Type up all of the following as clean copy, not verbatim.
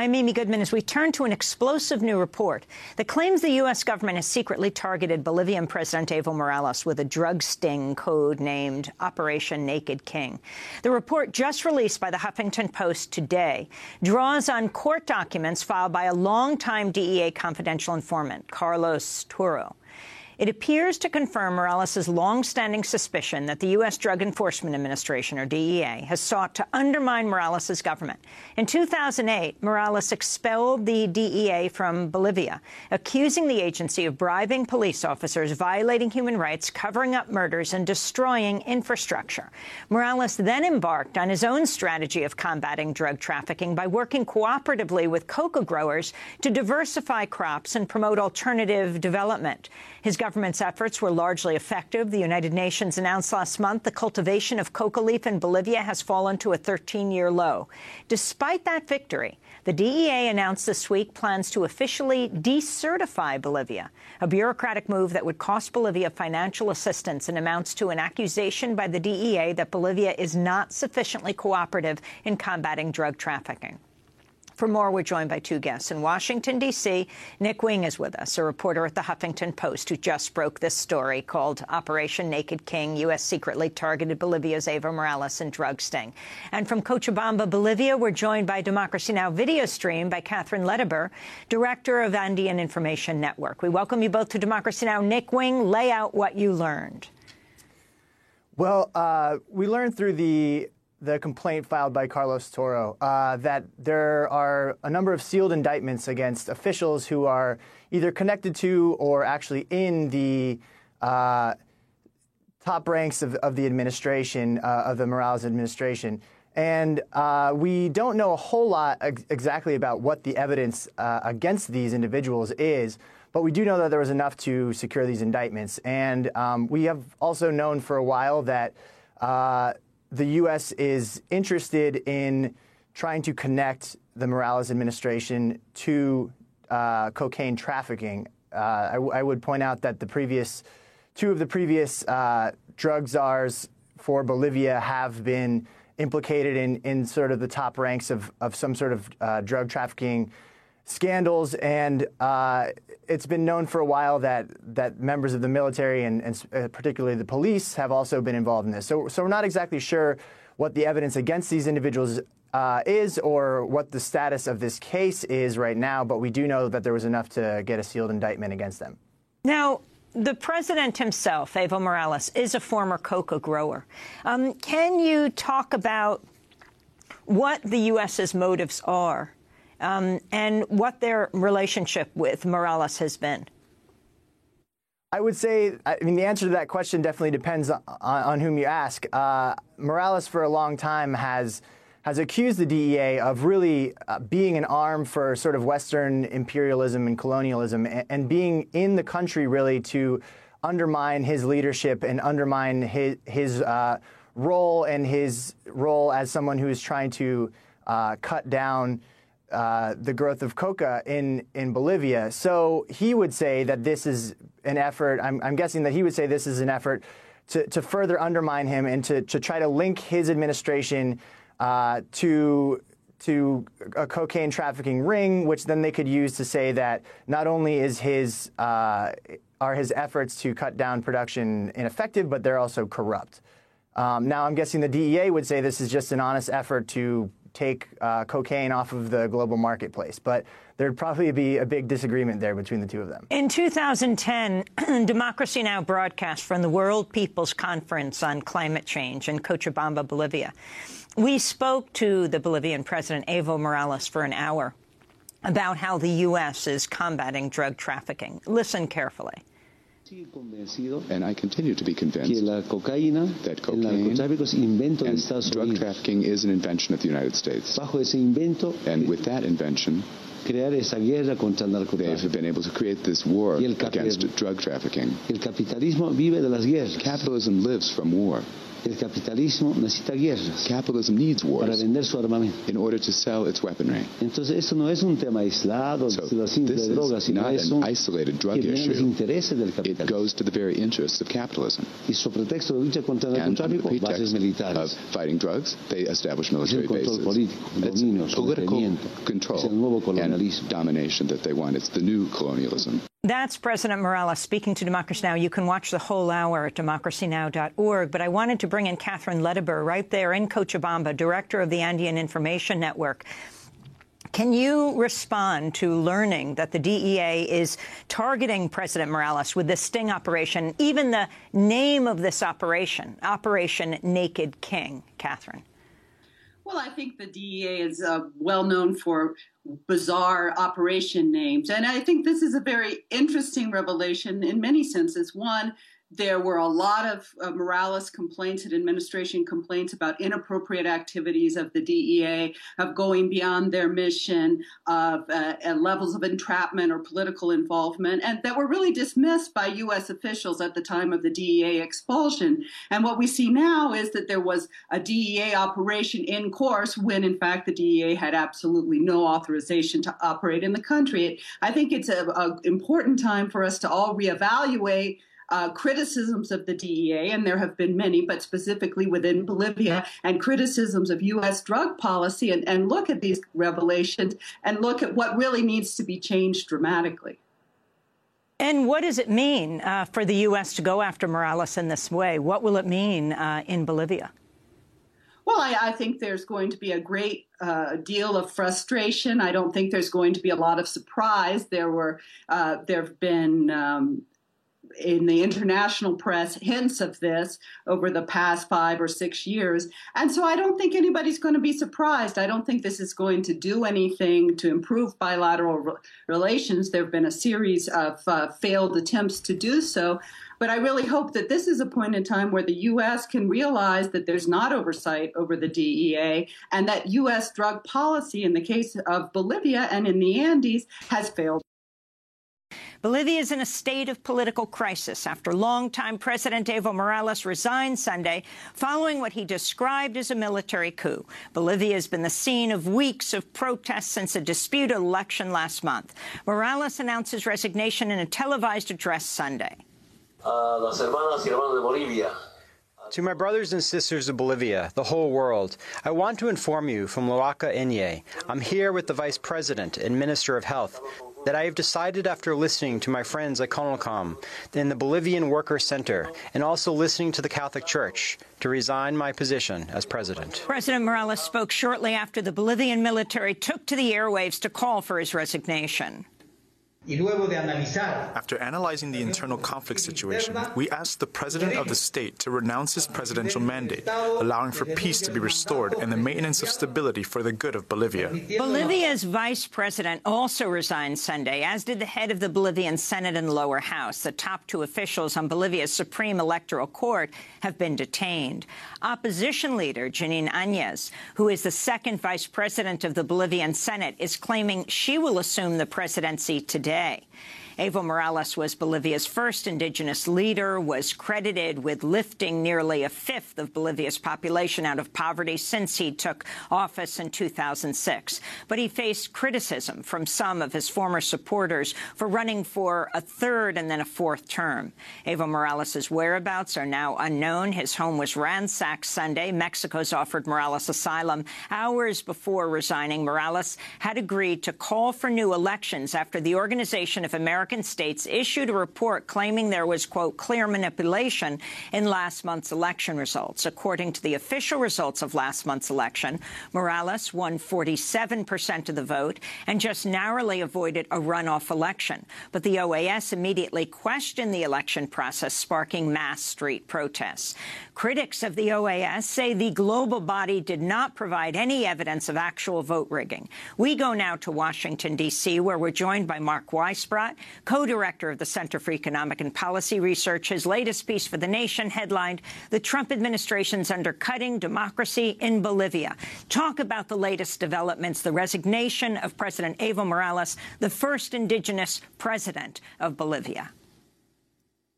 I'm Amy Goodman as we turn to an explosive new report that claims the U.S. government has secretly targeted Bolivian President Evo Morales with a drug sting code-named Operation Naked King. The report, just released by the Huffington Post today, draws on court documents filed by a longtime DEA confidential informant, Carlos Toro. It appears to confirm Morales' long-standing suspicion that the U.S. Drug Enforcement Administration, or DEA, has sought to undermine Morales' government. In 2008, Morales expelled the DEA from Bolivia, accusing the agency of bribing police officers, violating human rights, covering up murders, and destroying infrastructure. Morales then embarked on his own strategy of combating drug trafficking by working cooperatively with coca growers to diversify crops and promote alternative development. His government's efforts were largely effective. The United Nations announced last month the cultivation of coca leaf in Bolivia has fallen to a 13-year low. Despite that victory, the DEA announced this week plans to officially decertify Bolivia, a bureaucratic move that would cost Bolivia financial assistance and amounts to an accusation by the DEA that Bolivia is not sufficiently cooperative in combating drug trafficking. For more, we're joined by two guests. In Washington, D.C., Nick Wing is with us, a reporter at the Huffington Post who just broke this story called Operation Naked King, U.S. secretly targeted Bolivia's Evo Morales and drug sting. And from Cochabamba, Bolivia, we're joined by Democracy Now! Video stream by Catherine Lederber, director of Andean Information Network. We welcome you both to Democracy Now! Nick Wing, lay out what you learned. Well, we learned through the complaint filed by Carlos Toro that there are a number of sealed indictments against officials who are either connected to or actually in the top ranks of the administration, of the Morales administration. And we don't know a whole lot exactly about what the evidence against these individuals is, but we do know that there was enough to secure these indictments. And we have also known for a while that the U.S. is interested in trying to connect the Morales administration to cocaine trafficking. I would point out that two of the previous drug czars for Bolivia have been implicated in sort of the top ranks of some sort of drug trafficking scandals, and it's been known for a while that members of the military and particularly the police have also been involved in this. So we're not exactly sure what the evidence against these individuals is or what the status of this case is right now, but we do know that there was enough to get a sealed indictment against them. Now, the president himself, Evo Morales, is a former coca grower. Can you talk about what the U.S.'s motives are and what their relationship with Morales has been? I would say, the answer to that question definitely depends on whom you ask. Morales, for a long time, has accused the DEA of really being an arm for sort of Western imperialism and colonialism and being in the country really to undermine his leadership and undermine his role and his role as someone who is trying to cut down the growth of coca in Bolivia. So he would say that this is an effort, I'm guessing that he would say this is an effort to further undermine him and to try to link his administration to a cocaine trafficking ring, which then they could use to say that not only is are his efforts to cut down production ineffective, but they're also corrupt. Now, I'm guessing the DEA would say this is just an honest effort to take cocaine off of the global marketplace, but there'd probably be a big disagreement there between the two of them. In 2010, Democracy Now! Broadcast from the World People's Conference on Climate Change in Cochabamba, Bolivia. We spoke to the Bolivian president, Evo Morales, for an hour about how the U.S. is combating drug trafficking. Listen carefully. And I continue to be convinced that cocaine and drug trafficking is an invention of the United States. And with that invention, they've been able to create this war against drug trafficking. Capitalism lives from war. El capitalismo necesita guerras. Capitalism needs wars para vender su armamento. in order to sell its weaponry. Entonces, eso no es un tema aislado de la simple This droga, is sino not es an isolated drug que viene de los issue. intereses del It capitalismo. goes to the very interests of capitalism. Y sobre pretexto de lucha contra el And under the narcotráfico, bases pretext of militares. fighting drugs, they establish Es el military control bases. político, It's dominio, political sometimiento. control Es el nuevo and colonialismo. domination that they want. It's the new colonialism. That's President Morales speaking to Democracy Now! You can watch the whole hour at democracynow.org. But I wanted to bring in Catherine Lederber right there in Cochabamba, director of the Andean Information Network. Can you respond to learning that the DEA is targeting President Morales with this sting operation, even the name of this operation, Operation Naked King? Catherine. Well, I think the DEA is well known for bizarre operation names. And I think this is a very interesting revelation in many senses. One, there were a lot of Morales complaints and administration complaints about inappropriate activities of the DEA, of going beyond their mission, of levels of entrapment or political involvement, and that were really dismissed by U.S. officials at the time of the DEA expulsion. And what we see now is that there was a DEA operation in course when, in fact, the DEA had absolutely no authorization to operate in the country. I think it's an important time for us to all reevaluate criticisms of the DEA, and there have been many, but specifically within Bolivia, and criticisms of U.S. drug policy, and look at these revelations and look at what really needs to be changed dramatically. And what does it mean for the U.S. to go after Morales in this way? What will it mean in Bolivia? Well, I think there's going to be a great deal of frustration. I don't think there's going to be a lot of surprise. There have been in the international press hints of this over the past 5 or 6 years. And so I don't think anybody's going to be surprised. I don't think this is going to do anything to improve bilateral relations. There have been a series of failed attempts to do so. But I really hope that this is a point in time where the U.S. can realize that there's not oversight over the DEA and that U.S. drug policy in the case of Bolivia and in the Andes has failed. Bolivia is in a state of political crisis after longtime President Evo Morales resigned Sunday following what he described as a military coup. Bolivia has been the scene of weeks of protests since a disputed election last month. Morales announced his resignation in a televised address Sunday. Las hermanas y hermanos de Bolivia. To my brothers and sisters of Bolivia, the whole world, I want to inform you from Loaca Enye, I'm here with the Vice President and Minister of Health, that I have decided after listening to my friends at CONALCOM in the Bolivian Worker Center and also listening to the Catholic Church to resign my position as president. President Morales spoke shortly after the Bolivian military took to the airwaves to call for his resignation. After analyzing the internal conflict situation, we asked the President of the state to renounce his presidential mandate, allowing for peace to be restored and the maintenance of stability for the good of Bolivia. Bolivia's vice president also resigned Sunday, as did the head of the Bolivian Senate and lower house. The top 2 officials on Bolivia's Supreme Electoral Court have been detained. Opposition leader Jeanine Áñez, who is the second vice president of the Bolivian Senate, is claiming she will assume the presidency today. Evo Morales was Bolivia's first indigenous leader, was credited with lifting nearly a fifth of Bolivia's population out of poverty since he took office in 2006. But he faced criticism from some of his former supporters for running for a 3rd and then a 4th term. Evo Morales' whereabouts are now unknown. His home was ransacked Sunday. Mexico's offered Morales asylum. Hours before resigning, Morales had agreed to call for new elections after the Organization of American States issued a report claiming there was, quote, clear manipulation in last month's election results. According to the official results of last month's election, Morales won 47% of the vote and just narrowly avoided a runoff election. But the OAS immediately questioned the election process, sparking mass street protests. Critics of the OAS say the global body did not provide any evidence of actual vote rigging. We go now to Washington, D.C., where we're joined by Mark Weisbrot, co-director of the Center for Economic and Policy Research. His latest piece for The Nation headlined, "The Trump Administration's Undercutting Democracy in Bolivia." Talk about the latest developments, the resignation of President Evo Morales, the first indigenous president of Bolivia.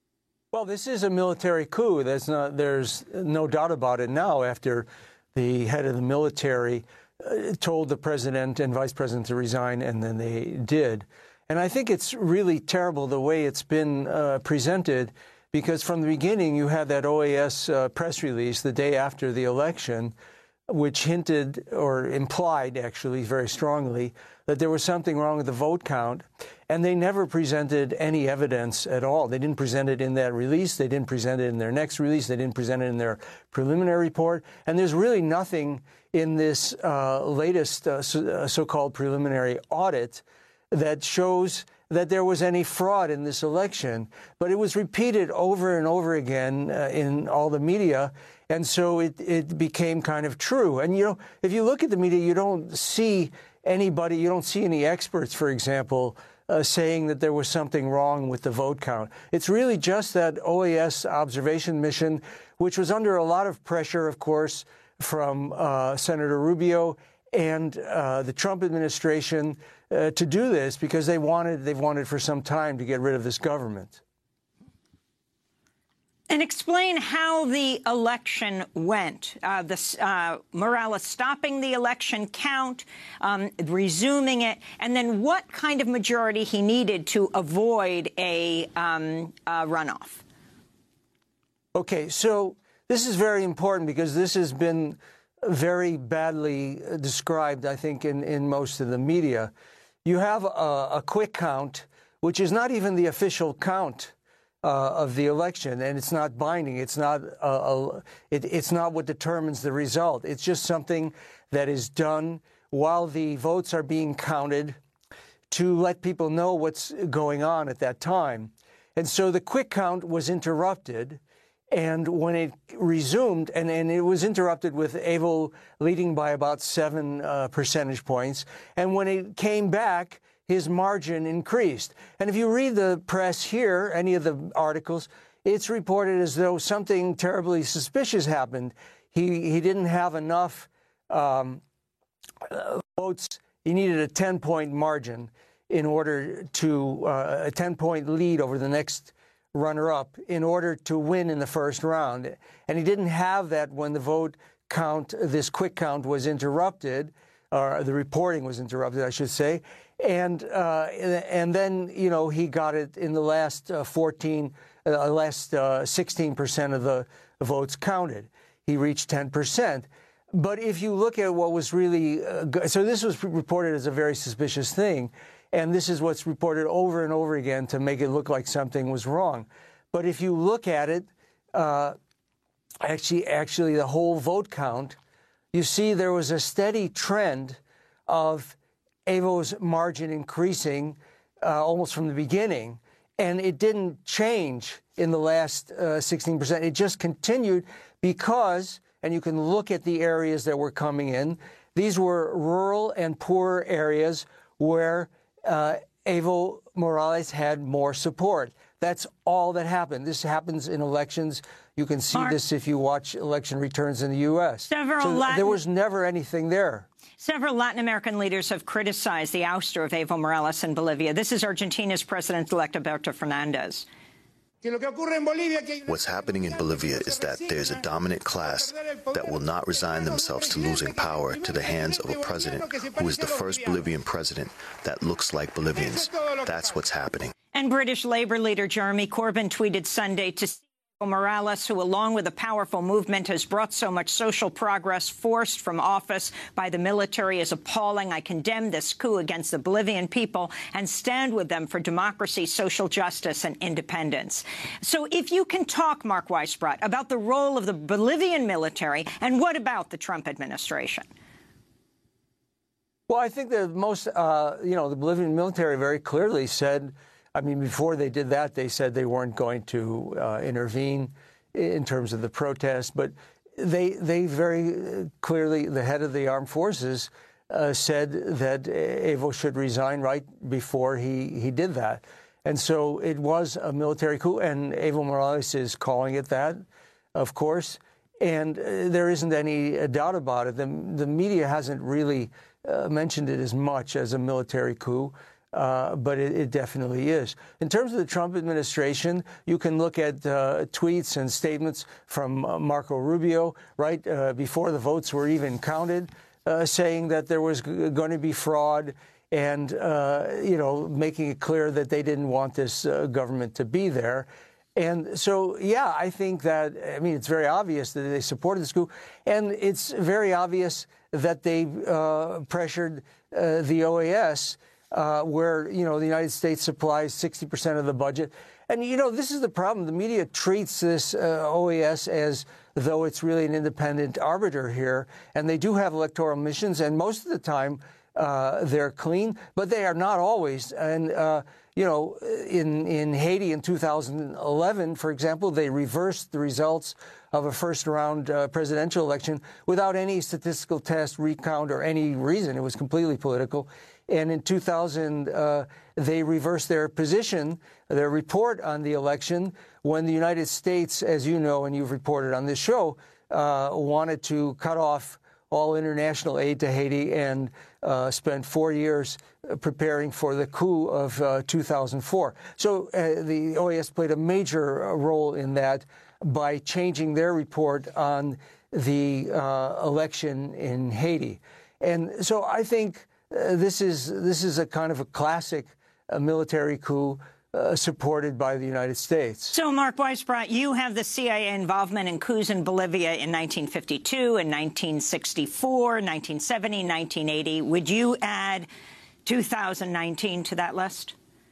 Well, this is a military coup. There's no doubt about it now after the head of the military told the president and vice president to resign, and then they did. And I think it's really terrible the way it's been presented, because from the beginning you had that OAS press release the day after the election, which hinted or implied actually very strongly that there was something wrong with the vote count, and they never presented any evidence at all. They didn't present it in that release. They didn't present it in their next release. They didn't present it in their preliminary report. And there's really nothing in this latest so-called preliminary audit that shows that there was any fraud in this election. But it was repeated over and over again in all the media, and so it became kind of true. And, you know, if you look at the media, you don't see anybody, you don't see any experts, for example, saying that there was something wrong with the vote count. It's really just that OAS observation mission, which was under a lot of pressure, of course, from Senator Rubio and the Trump administration to do this, because they've wanted for some time to get rid of this government. And explain how the election went. Morales stopping the election count, resuming it, and then what kind of majority he needed to avoid a runoff. Okay, so this is very important because this has been very badly described, I think, in most of the media. You have a quick count, which is not even the official count of the election, and it's not binding. It's not it's not what determines the result. It's just something that is done while the votes are being counted to let people know what's going on at that time. And so the quick count was interrupted, and when it resumed, and it was interrupted with Evo leading by about 7 percentage points, and when it came back, his margin increased. And if you read the press here, any of the articles, it's reported as though something terribly suspicious happened. He didn't have enough votes. He needed a 10-point margin in order to, a 10-point lead over the next runner-up in order to win in the first round. And he didn't have that when the vote count, this quick count, was interrupted, or the reporting was interrupted, I should say. And then, you know, he got it in the last 16% of the votes counted. He reached 10%. But if you look at what was really so this was reported as a very suspicious thing, and this is what's reported over and over again to make it look like something was wrong. But if you look at it, actually the whole vote count, you see there was a steady trend of Evo's margin increasing almost from the beginning, and it didn't change in the last 16%. It just continued because, and you can look at the areas that were coming in, these were rural and poor areas where Evo Morales had more support. That's all that happened. This happens in elections. You can see this if you watch election returns in the U.S. There was never anything there. Several Latin American leaders have criticized the ouster of Evo Morales in Bolivia. This is Argentina's President-elect Alberto Fernandez. What's happening in Bolivia is that there's a dominant class that will not resign themselves to losing power to the hands of a president who is the first Bolivian president that looks like Bolivians. That's what's happening. And British Labour leader Jeremy Corbyn tweeted Sunday to Evo Morales, who, along with a powerful movement, has brought so much social progress, forced from office by the military, is appalling. I condemn this coup against the Bolivian people and stand with them for democracy, social justice, and independence. So if you can talk, Mark Weisbrot, about the role of the Bolivian military, and what about the Trump administration? Well, I think the most, the Bolivian military very clearly said, I mean, before they did that, they said they weren't going to intervene in terms of the protest. But they very clearly, the head of the armed forces said that Evo should resign right before he did that. And so it was a military coup, and Evo Morales is calling it that, of course. And there isn't any doubt about it. The media hasn't really mentioned it as much as a military coup. but it definitely is. In terms of the Trump administration, you can look at tweets and statements from Marco Rubio, right before the votes were even counted, saying that there was going to be fraud and, making it clear that they didn't want this government to be there. And so, yeah, I think that, it's very obvious that they supported this coup, and it's very obvious that they pressured the OAS, where, the United States supplies 60% of the budget. And, this is the problem. The media treats this OAS as though it's really an independent arbiter here. And they do have electoral missions, and most of the time they're clean, but they are not always. And, in Haiti in 2011, for example, they reversed the results of a first-round presidential election without any statistical test, recount, or any reason. It was completely political. And in 2000, they reversed their position, their report on the election, when the United States, as you know, and you've reported on this show, wanted to cut off all international aid to Haiti and spent 4 years preparing for the coup of 2004. So the OAS played a major role in that by changing their report on the election in Haiti. And so I think this is a kind of a classic military coup supported by the United States. So, Mark Weisbrot, you have the CIA involvement in coups in Bolivia in 1952, in 1964, 1970, 1980. Would you add 2019 to that list?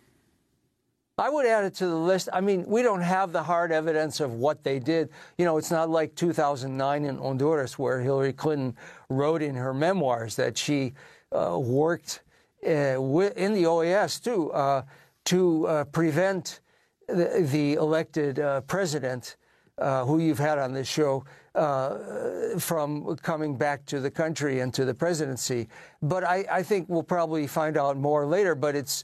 I would add it to the list. We don't have the hard evidence of what they did. It's not like 2009 in Honduras, where Hillary Clinton wrote in her memoirs that she worked in the OAS, too, to prevent the elected president, who you've had on this show, from coming back to the country and to the presidency. But I think we'll probably find out more later. But it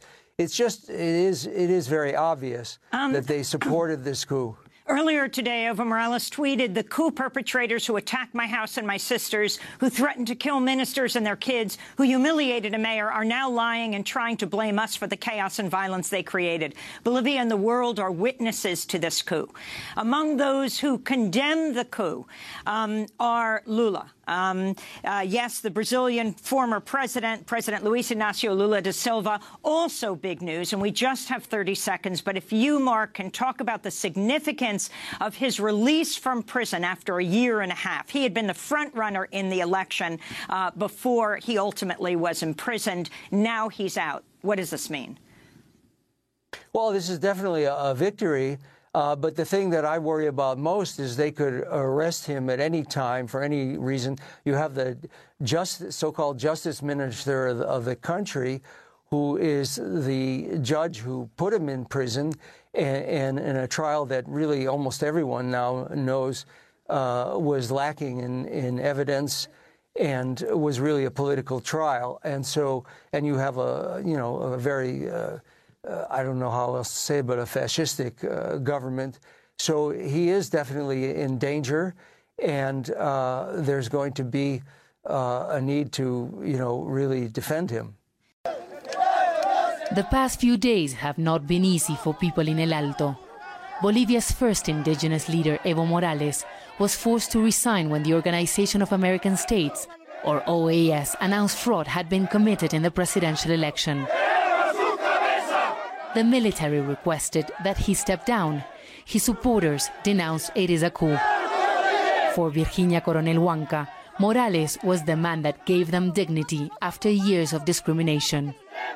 is very obvious that they supported this coup. Earlier today, Evo Morales tweeted, "The coup perpetrators who attacked my house and my sisters, who threatened to kill ministers and their kids, who humiliated a mayor, are now lying and trying to blame us for the chaos and violence they created. Bolivia and the world are witnesses to this coup." Among those who condemn the coup are Lula. Yes, the Brazilian former President Luiz Inácio Lula da Silva, also big news. And we just have 30 seconds. But if you, Mark, can talk about the significance of his release from prison after a year and a half. He had been the front runner in the election before he ultimately was imprisoned. Now he's out. What does this mean? Well, this is definitely a victory. But the thing that I worry about most is they could arrest him at any time for any reason. You have the so-called justice minister of the country, who is the judge who put him in prison, and in a trial that really almost everyone now knows was lacking in evidence and was really a political trial. And you have a very I don't know how else to say, but a fascistic government. So he is definitely in danger, and there's going to be a need to, really defend him. The past few days have not been easy for people in El Alto. Bolivia's first indigenous leader, Evo Morales, was forced to resign when the Organization of American States, or OAS, announced fraud had been committed in the presidential election. The military requested that he step down. His supporters denounced it is a coup. For Virginia Coronel Huanca, Morales was the man that gave them dignity after years of discrimination.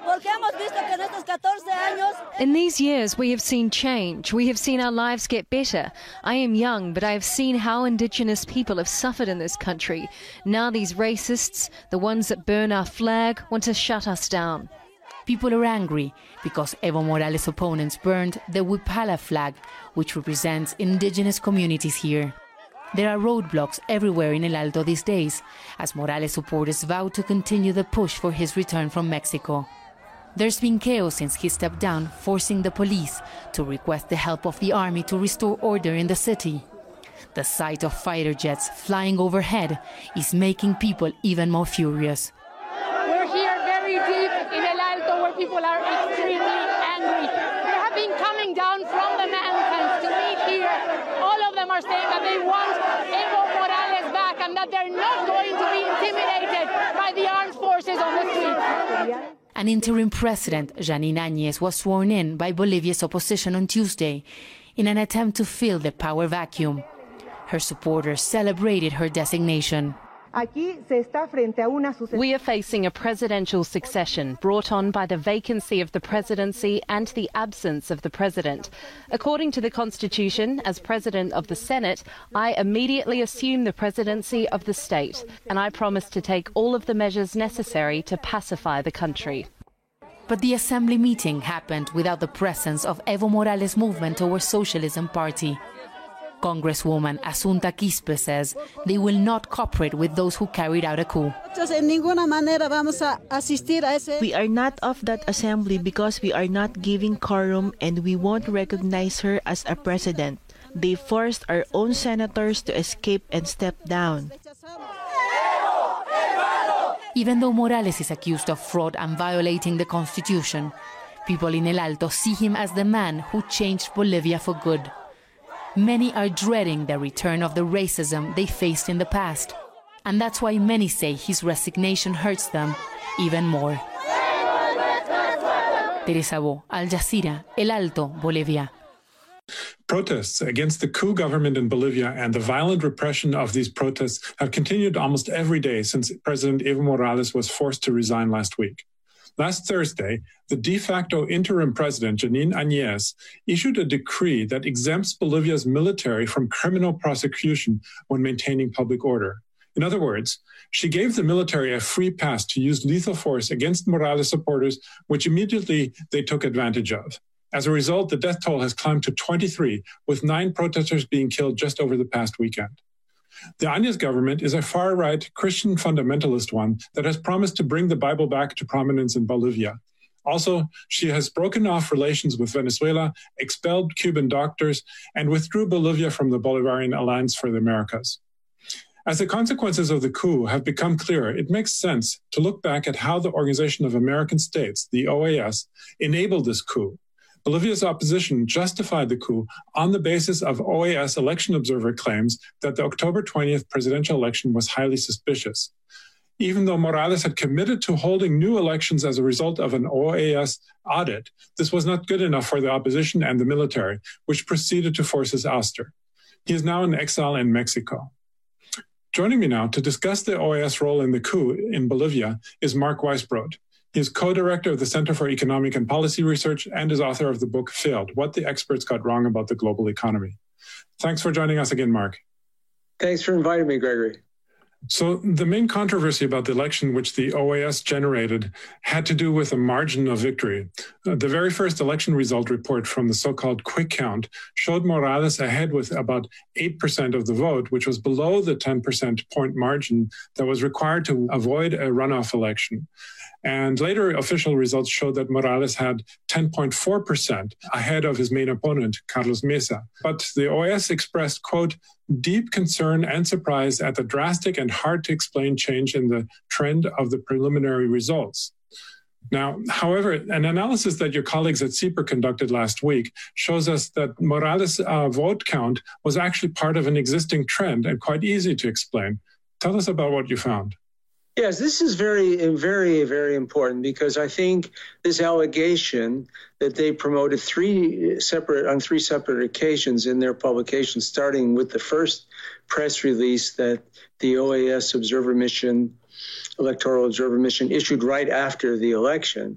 In these years, we have seen change. We have seen our lives get better. I am young, but I have seen how indigenous people have suffered in this country. Now these racists, the ones that burn our flag, want to shut us down. People are angry because Evo Morales' opponents burned the Huipala flag, which represents indigenous communities here. There are roadblocks everywhere in El Alto these days, as Morales supporters vow to continue the push for his return from Mexico. There's been chaos since he stepped down, forcing the police to request the help of the army to restore order in the city. The sight of fighter jets flying overhead is making people even more furious. We're here very deep in El Alto, where people are extremely angry. They have been coming down from the mountains to meet here. All of them are saying that they want Evo Morales back and that they're not going to be intimidated by the armed forces on the streets. An interim president, Janine Áñez, was sworn in by Bolivia's opposition on Tuesday in an attempt to fill the power vacuum. Her supporters celebrated her designation. We are facing a presidential succession brought on by the vacancy of the presidency and the absence of the president. According to the Constitution, as president of the Senate, I immediately assume the presidency of the state, and I promise to take all of the measures necessary to pacify the country. But the assembly meeting happened without the presence of Evo Morales' movement towards Socialism Party. Congresswoman Asunta Quispe says they will not cooperate with those who carried out a coup. We are not of that assembly because we are not giving quorum and we won't recognize her as a president. They forced our own senators to escape and step down. Even though Morales is accused of fraud and violating the Constitution, people in El Alto see him as the man who changed Bolivia for good. Many are dreading the return of the racism they faced in the past. And that's why many say his resignation hurts them even more. Teresa Bo, Al Jazeera, El Alto, Bolivia. Protests against the coup government in Bolivia and the violent repression of these protests have continued almost every day since President Evo Morales was forced to resign last week. Last Thursday, the de facto interim president, Janine Áñez, issued a decree that exempts Bolivia's military from criminal prosecution when maintaining public order. In other words, she gave the military a free pass to use lethal force against Morales supporters, which immediately they took advantage of. As a result, the death toll has climbed to 23, with 9 protesters being killed just over the past weekend. The Áñez government is a far-right Christian fundamentalist one that has promised to bring the Bible back to prominence in Bolivia. Also, she has broken off relations with Venezuela, expelled Cuban doctors, and withdrew Bolivia from the Bolivarian Alliance for the Americas. As the consequences of the coup have become clearer, it makes sense to look back at how the Organization of American States, the OAS, enabled this coup. Bolivia's opposition justified the coup on the basis of OAS election observer claims that the October 20th presidential election was highly suspicious. Even though Morales had committed to holding new elections as a result of an OAS audit, this was not good enough for the opposition and the military, which proceeded to force his ouster. He is now in exile in Mexico. Joining me now to discuss the OAS role in the coup in Bolivia is Mark Weisbrod. He is co-director of the Center for Economic and Policy Research and is author of the book Failed: What the Experts Got Wrong About the Global Economy. Thanks for joining us again, Mark. Thanks for inviting me, Gregory. So the main controversy about the election which the OAS generated had to do with a margin of victory. The very first election result report from the so-called quick count showed Morales ahead with about 8% of the vote, which was below the 10% point margin that was required to avoid a runoff election. And later official results showed that Morales had 10.4% ahead of his main opponent, Carlos Mesa. But the OAS expressed, quote, deep concern and surprise at the drastic and hard to explain change in the trend of the preliminary results. Now, however, an analysis that your colleagues at CEPR conducted last week shows us that Morales' vote count was actually part of an existing trend and quite easy to explain. Tell us about what you found. Yes, this is very, very important because I think this allegation that they promoted on three separate occasions in their publication, starting with the first press release that the OAS electoral observer mission issued right after the election.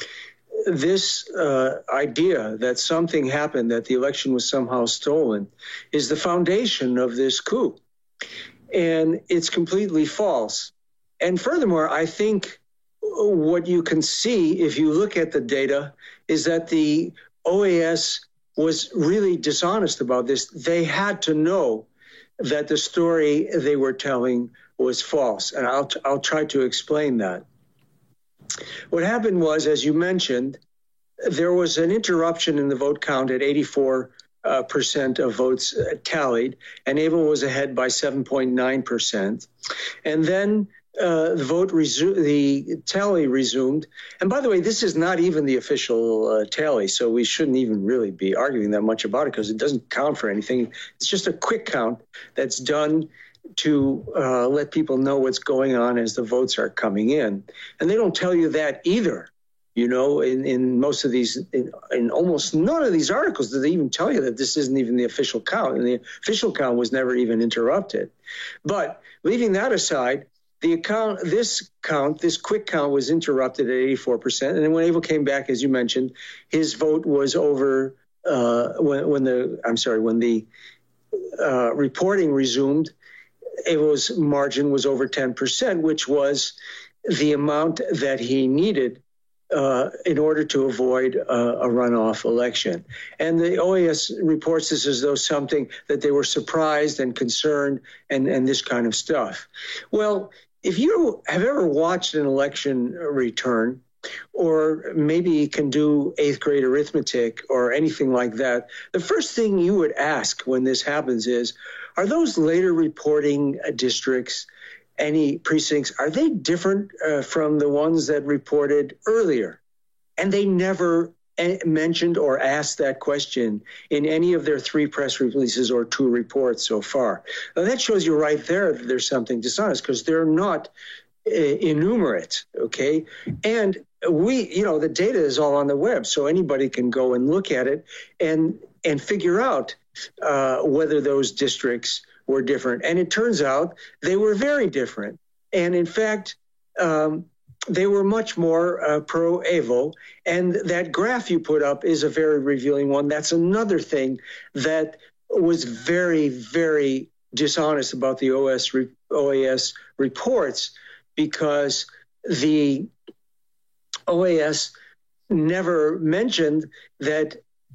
This idea that something happened, that the election was somehow stolen, is the foundation of this coup. And it's completely false. And furthermore, I think what you can see if you look at the data is that the OAS was really dishonest about this. They had to know that the story they were telling was false. And I'll try to explain that. What happened was, as you mentioned, there was an interruption in the vote count at 84% of votes tallied, and Evo was ahead by 7.9%. And then the tally resumed. And by the way, this is not even the official tally, so we shouldn't even really be arguing that much about it because it doesn't count for anything. It's just a quick count that's done to let people know what's going on as the votes are coming in. And they don't tell you that either. You know, in most of these, in almost none of these articles do they even tell you that this isn't even the official count. And the official count was never even interrupted. But leaving that aside, this quick count was interrupted at 84%. And then when Evo came back, as you mentioned, his vote was over when the reporting resumed. Evo's margin was over 10%, which was the amount that he needed in order to avoid a runoff election. And the OAS reports this as though something that they were surprised and concerned and this kind of stuff. Well, if you have ever watched an election return, or maybe can do 8th grade arithmetic or anything like that, the first thing you would ask when this happens is, are those later reporting districts, any precincts, are they different from the ones that reported earlier? And they never mentioned or asked that question in any of their 3 press releases or 2 reports so far. Now that shows you right there that there's something dishonest because they're not enumerate, okay? And the data is all on the web, so anybody can go and look at it and figure out whether those districts were different. And it turns out they were very different. And in fact, they were much more pro-Evo. And that graph you put up is a very revealing one. That's another thing that was very, very dishonest about the OAS reports, because the OAS never mentioned that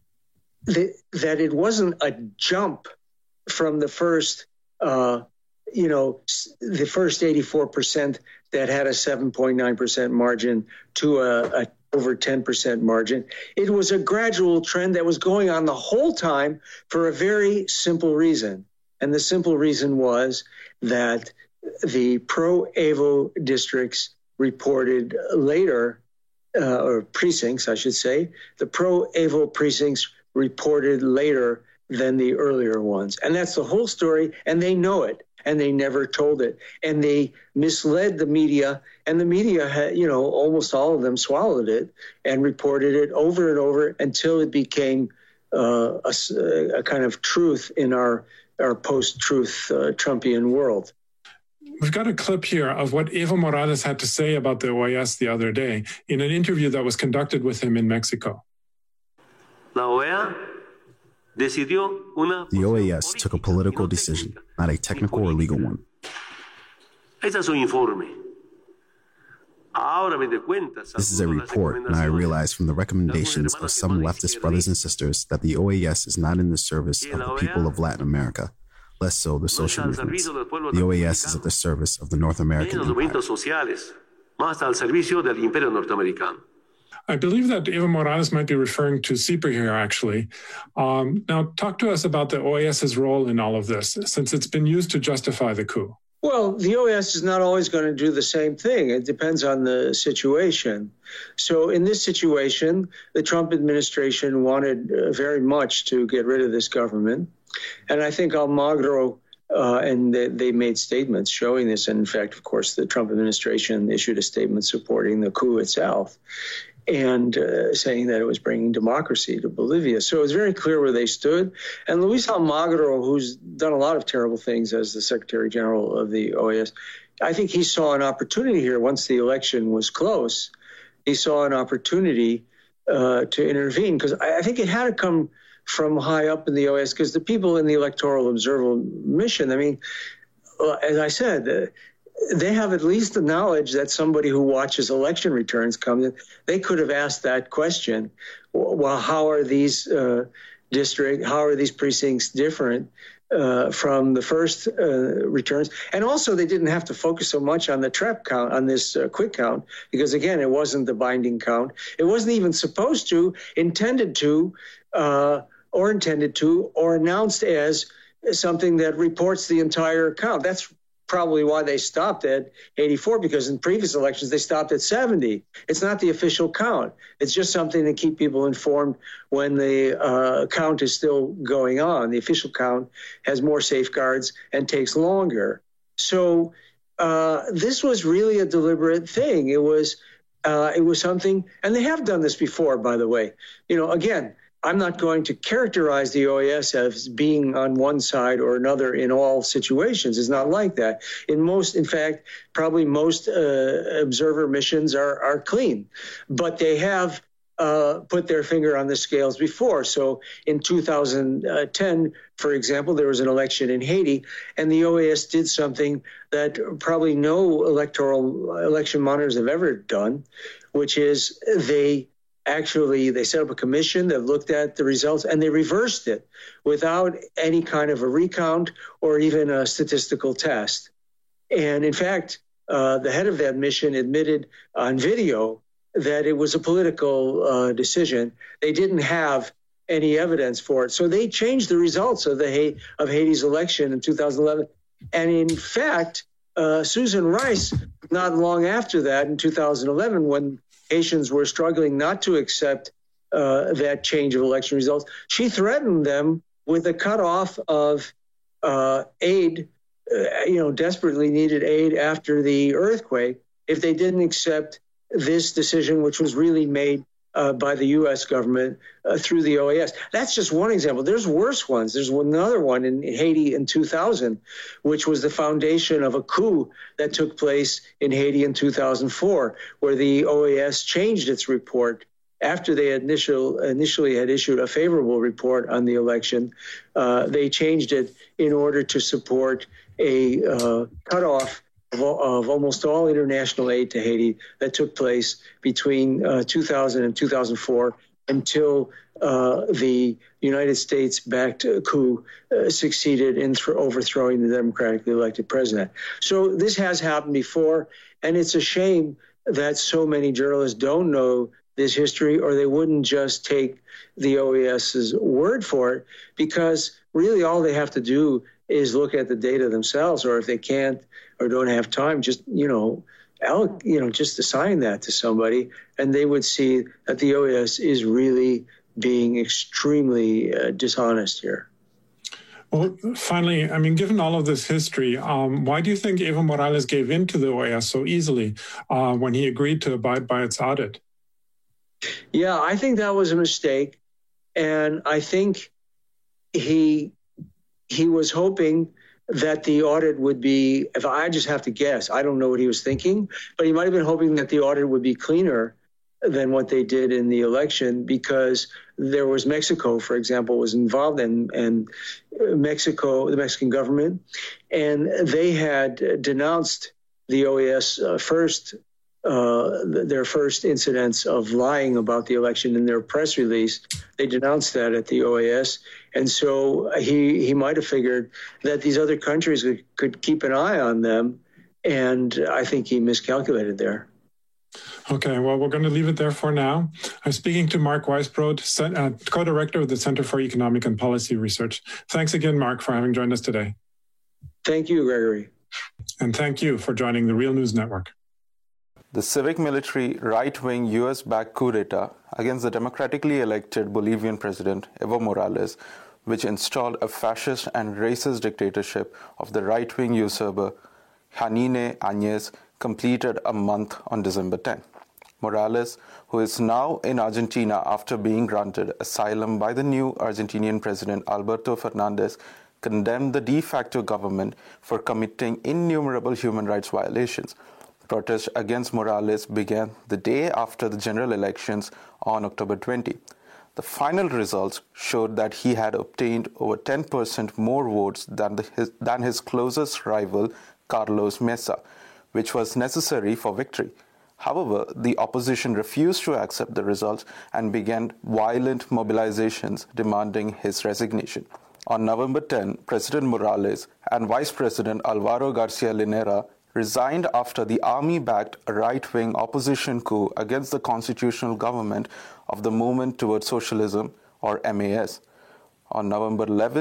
it wasn't a jump from the first, the first 84% that had a 7.9% margin to a over 10% margin. It was a gradual trend that was going on the whole time for a very simple reason. And the simple reason was that the pro-Evo districts reported later, or precincts, I should say, the pro-Evo precincts reported later than the earlier ones. And that's the whole story, and they know it, and they never told it. And they misled the media, and the media had, almost all of them swallowed it and reported it over and over until it became a kind of truth in our post-truth Trumpian world. We've got a clip here of what Evo Morales had to say about the OAS the other day in an interview that was conducted with him in Mexico. The OAS took a political decision, not a technical or legal one. This is a report, and I realize from the recommendations of some leftist brothers and sisters that the OAS is not in the service of the people of Latin America, less so the social movements. The OAS is at the service of the North American Empire. I believe that Evo Morales might be referring to CIPRI here, actually. Now, talk to us about the OAS's role in all of this, since it's been used to justify the coup. Well, the OAS is not always going to do the same thing. It depends on the situation. So in this situation, the Trump administration wanted very much to get rid of this government. And I think Almagro, and they made statements showing this. And in fact, of course, the Trump administration issued a statement supporting the coup itself and saying that it was bringing democracy to Bolivia. So it was very clear where they stood. And Luis Almagro, who's done a lot of terrible things as the Secretary General of the OAS, I think he saw an opportunity here once the election was close. He saw an opportunity to intervene, because I think it had to come from high up in the OAS, because the people in the Electoral Observer Mission, I mean, as I said, they have at least the knowledge that somebody who watches election returns comes in. They could have asked that question. Well, how are these precincts different from the first returns? And also, they didn't have to focus so much on the TREP count, on this quick count, because again, it wasn't the binding count. It wasn't even supposed to, intended to, or announced as something that reports the entire count. That's probably why they stopped at 84, because in previous elections they stopped at 70. It's not the official count. It's just something to keep people informed when the count is still going on. The official count has more safeguards and takes longer. So this was really a deliberate thing. It was something, and they have done this before, by the way. Again, I'm not going to characterize the OAS as being on one side or another in all situations. It's not like that. In fact, probably most observer missions are clean, but they have put their finger on the scales before. So in 2010, for example, there was an election in Haiti, and the OAS did something that probably no election monitors have ever done, which is they set up a commission that looked at the results, and they reversed it without any kind of a recount or even a statistical test. And in fact, the head of that mission admitted on video that it was a political decision. They didn't have any evidence for it. So they changed the results of Haiti's election in 2011. And in fact, Susan Rice, not long after that, in 2011, when Haitians were struggling not to accept that change of election results, she threatened them with a cutoff of aid, desperately needed aid after the earthquake, if they didn't accept this decision, which was really made by the U.S. government through the OAS. That's just one example. There's worse ones. There's another one in Haiti in 2000, which was the foundation of a coup that took place in Haiti in 2004, where the OAS changed its report after they initially had issued a favorable report on the election. They changed it in order to support a cutoff of almost all international aid to Haiti that took place between 2000 and 2004 until the United States-backed coup succeeded in overthrowing the democratically elected president. So this has happened before, and it's a shame that so many journalists don't know this history, or they wouldn't just take the OAS's word for it, because really all they have to do is look at the data themselves, or if they can't or don't have time, just just assign that to somebody, and they would see that the OAS is really being extremely dishonest here. Well, finally, given all of this history, why do you think Evo Morales gave in to the OAS so easily when he agreed to abide by its audit? Yeah, I think that was a mistake, and I think he was hoping that the audit would be, if I just have to guess, I don't know what he was thinking, but he might have been hoping that the audit would be cleaner than what they did in the election, because there was Mexico, for example, was involved in Mexico, the Mexican government, and they had denounced the OAS their first incidents of lying about the election in their press release. They denounced that at the OAS. And so he might have figured that these other countries could keep an eye on them. And I think he miscalculated there. Okay, well, we're going to leave it there for now. I'm speaking to Mark Weisbrod, co-director of the Center for Economic and Policy Research. Thanks again, Mark, for having joined us today. Thank you, Gregory. And thank you for joining the Real News Network. The civic military right-wing US-backed coup d'etat against the democratically elected Bolivian president Evo Morales, which installed a fascist and racist dictatorship of the right-wing usurper Janine Áñez, completed a month on December 10. Morales, who is now in Argentina after being granted asylum by the new Argentinian president Alberto Fernandez, condemned the de facto government for committing innumerable human rights violations. Protests against Morales began the day after the general elections on October 20. The final results showed that he had obtained over 10% more votes than his closest rival, Carlos Mesa, which was necessary for victory. However, the opposition refused to accept the results and began violent mobilizations demanding his resignation. On November 10, President Morales and Vice President Alvaro Garcia Linera resigned after the army-backed right-wing opposition coup against the constitutional government of the Movement Towards Socialism, or MAS. On November 11,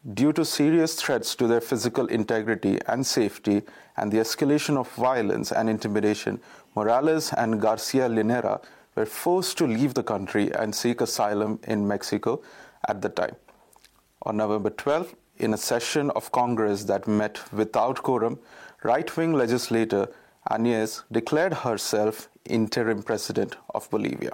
Due to serious threats to their physical integrity and safety and the escalation of violence and intimidation, Morales and Garcia Linera were forced to leave the country and seek asylum in Mexico at the time. On November 12, in a session of Congress that met without quorum, right-wing legislator Añez declared herself interim president of Bolivia.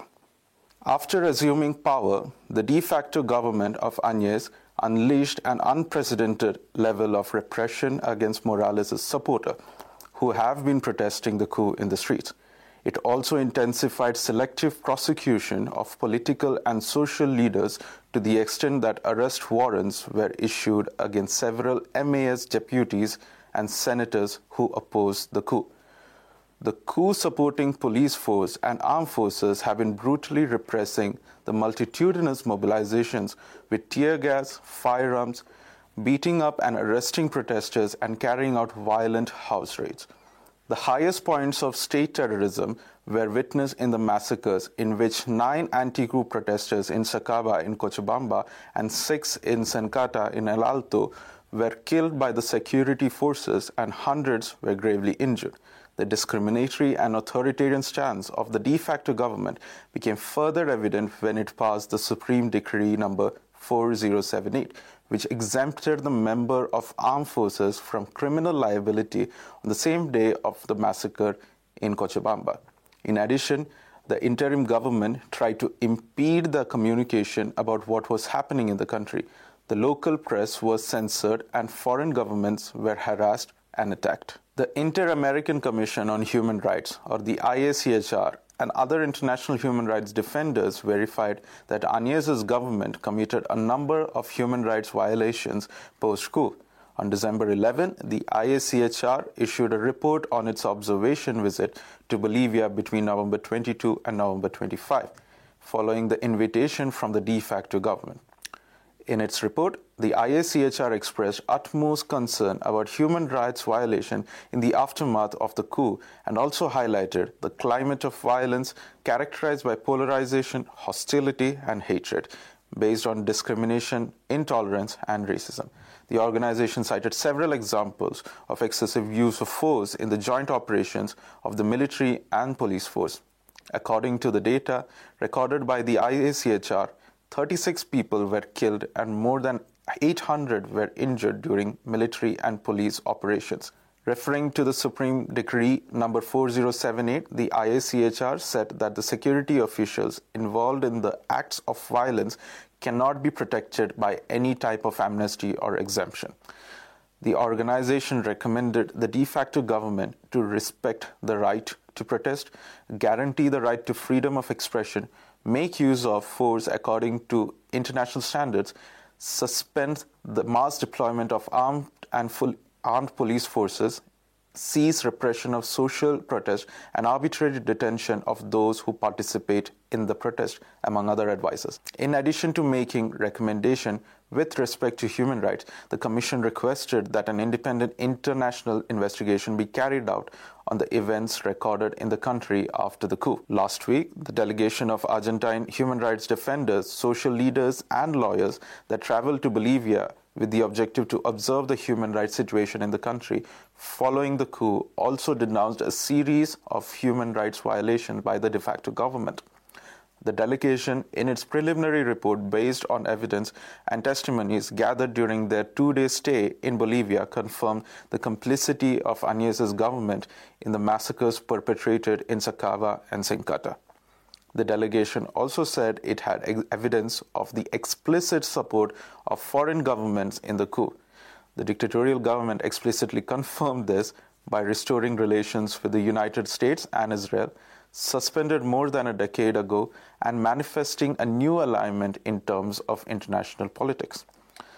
After assuming power, the de facto government of Añez unleashed an unprecedented level of repression against Morales' supporters, who have been protesting the coup in the streets. It also intensified selective prosecution of political and social leaders to the extent that arrest warrants were issued against several MAS deputies and senators who opposed the coup. The coup-supporting police force and armed forces have been brutally repressing the multitudinous mobilizations with tear gas, firearms, beating up and arresting protesters and carrying out violent house raids. The highest points of state terrorism were witnessed in the massacres in which 9 anti-coup protesters in Sacaba in Cochabamba and 6 in Sencata in El Alto were killed by the security forces and hundreds were gravely injured. The discriminatory and authoritarian stance of the de facto government became further evident when it passed the Supreme Decree number 4078, which exempted the member of armed forces from criminal liability on the same day of the massacre in Cochabamba. In addition, the interim government tried to impede the communication about what was happening in the country. The local press was censored and foreign governments were harassed and attacked. The Inter-American Commission on Human Rights, or the IACHR, and other international human rights defenders verified that Añez's government committed a number of human rights violations post-coup. On December 11, the IACHR issued a report on its observation visit to Bolivia between November 22 and November 25, following the invitation from the de facto government. In its report, the IACHR expressed utmost concern about human rights violation in the aftermath of the coup and also highlighted the climate of violence characterized by polarization, hostility, and hatred based on discrimination, intolerance, and racism. The organization cited several examples of excessive use of force in the joint operations of the military and police force. According to the data recorded by the IACHR, 36 people were killed and more than 800 were injured during military and police operations. Referring to the Supreme Decree number 4078, the IACHR said that the security officials involved in the acts of violence cannot be protected by any type of amnesty or exemption. The organization recommended the de facto government to respect the right to protest, guarantee the right to freedom of expression, make use of force according to international standards, suspend the mass deployment of armed police forces, cease repression of social protest, and arbitrary detention of those who participate in the protest, among other advices. In addition to making recommendation with respect to human rights, the Commission requested that an independent international investigation be carried out on the events recorded in the country after the coup. Last week, the delegation of Argentine human rights defenders, social leaders, and lawyers that traveled to Bolivia with the objective to observe the human rights situation in the country following the coup also denounced a series of human rights violations by the de facto government. The delegation, in its preliminary report based on evidence and testimonies gathered during their 2-day stay in Bolivia, confirmed the complicity of Añez's government in the massacres perpetrated in Sacaba and Sencata. The delegation also said it had evidence of the explicit support of foreign governments in the coup. The dictatorial government explicitly confirmed this by restoring relations with the United States and Israel, suspended more than a decade ago, and manifesting a new alignment in terms of international politics.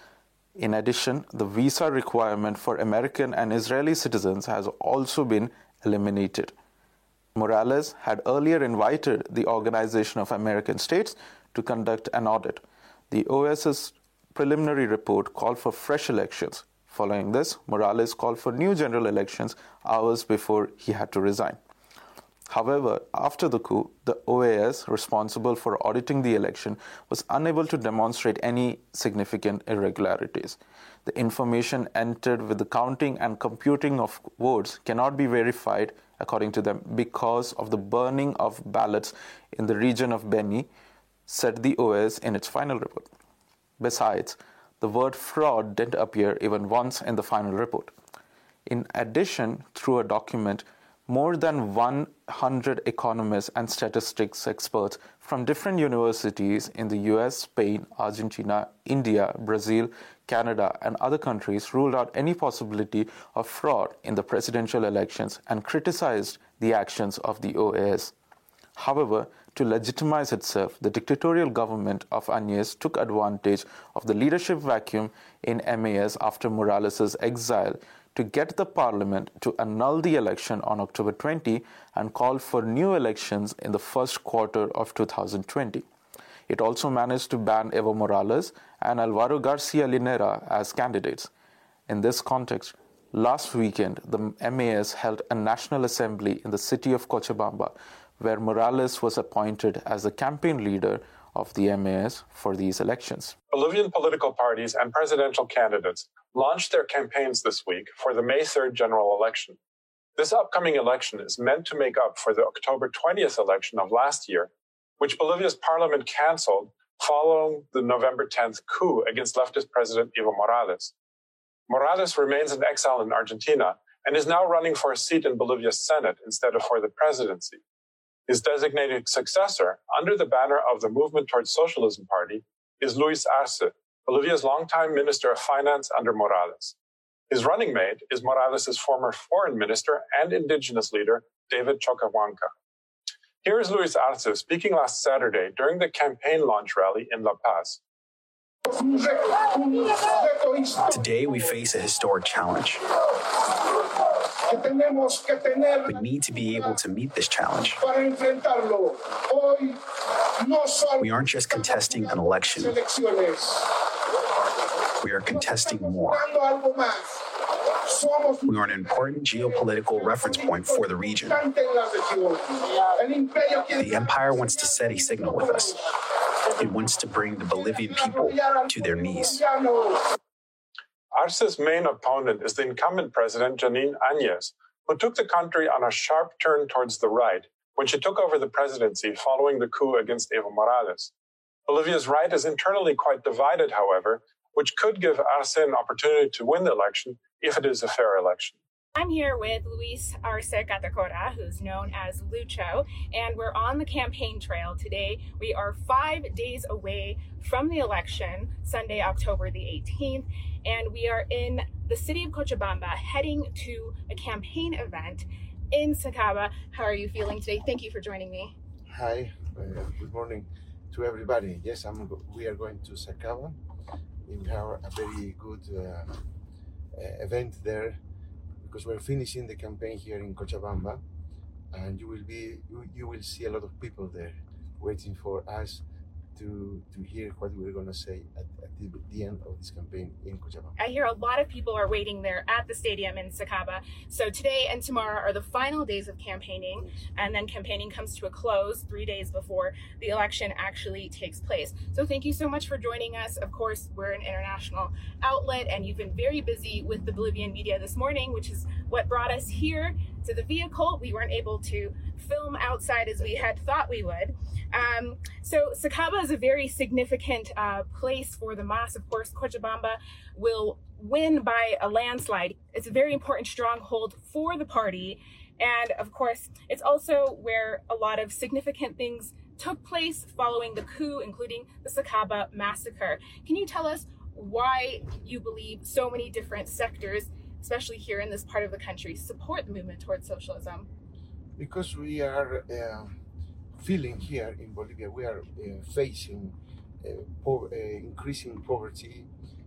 In addition, the visa requirement for American and Israeli citizens has also been eliminated. Morales had earlier invited the Organization of American States to conduct an audit. The OAS's preliminary report called for fresh elections. Following this, Morales called for new general elections hours before he had to resign. However, after the coup, the OAS, responsible for auditing the election, was unable to demonstrate any significant irregularities. The information entered with the counting and computing of votes cannot be verified, according to them, because of the burning of ballots in the region of Beni, said the OAS in its final report. Besides, the word fraud didn't appear even once in the final report. In addition, through a document, more than 100 economists and statistics experts from different universities in the US, Spain, Argentina, India, Brazil, Canada, and other countries ruled out any possibility of fraud in the presidential elections and criticized the actions of the OAS. However, to legitimize itself, the dictatorial government of Áñez took advantage of the leadership vacuum in MAS after Morales' exile to get the parliament to annul the election on October 20 and call for new elections in the first quarter of 2020. It also managed to ban Evo Morales and Álvaro García Linera as candidates. In this context, last weekend, the MAS held a national assembly in the city of Cochabamba, where Morales was appointed as the campaign leader of the MAS for these elections. Bolivian political parties and presidential candidates launched their campaigns this week for the May 3rd general election. This upcoming election is meant to make up for the October 20th election of last year, which Bolivia's parliament canceled following the November 10th coup against leftist President Evo Morales. Morales remains in exile in Argentina and is now running for a seat in Bolivia's Senate instead of for the presidency. His designated successor, under the banner of the Movement Towards Socialism Party, is Luis Arce, Bolivia's longtime Minister of Finance under Morales. His running mate is Morales' former foreign minister and indigenous leader, David Choquehuanca. Here is Luis Arce speaking last Saturday during the campaign launch rally in La Paz. Today we face a historic challenge. We need to be able to meet this challenge. We aren't just contesting an election. We are contesting more. We are an important geopolitical reference point for the region. The empire wants to set a signal with us. It wants to bring the Bolivian people to their knees. Arce's main opponent is the incumbent president, Janine Áñez, who took the country on a sharp turn towards the right when she took over the presidency following the coup against Evo Morales. Bolivia's right is internally quite divided, however, which could give Arce an opportunity to win the election if it is a fair election. I'm here with Luis Arce Catacora, who's known as Lucho, and we're on the campaign trail today. We are 5 days away from the election, Sunday, October the 18th, and we are in the city of Cochabamba heading to a campaign event in Sacaba. How are you feeling today? Thank you for joining me. Hi, good morning to everybody. Yes, we are going to Sacaba. We have a very good event there, because we're finishing the campaign here in Cochabamba, and you will see a lot of people there waiting for us to hear what we're going to say at the end of this campaign in Cochabamba. I hear a lot of people are waiting there at the stadium in Sacaba. So today and tomorrow are the final days of campaigning, and then campaigning comes to a close 3 days before the election actually takes place. So thank you so much for joining us. Of course, we're an international outlet, and you've been very busy with the Bolivian media this morning, which is what brought us here to the vehicle. We weren't able to film outside as we had thought we would. So Sacaba is a very significant place for the MAS. Of course, Cochabamba will win by a landslide. It's a very important stronghold for the party. And of course, it's also where a lot of significant things took place following the coup, including the Sacaba massacre. Can you tell us why you believe so many different sectors, especially here in this part of the country, support the movement towards socialism? Because we are feeling here in Bolivia, we are facing increasing poverty,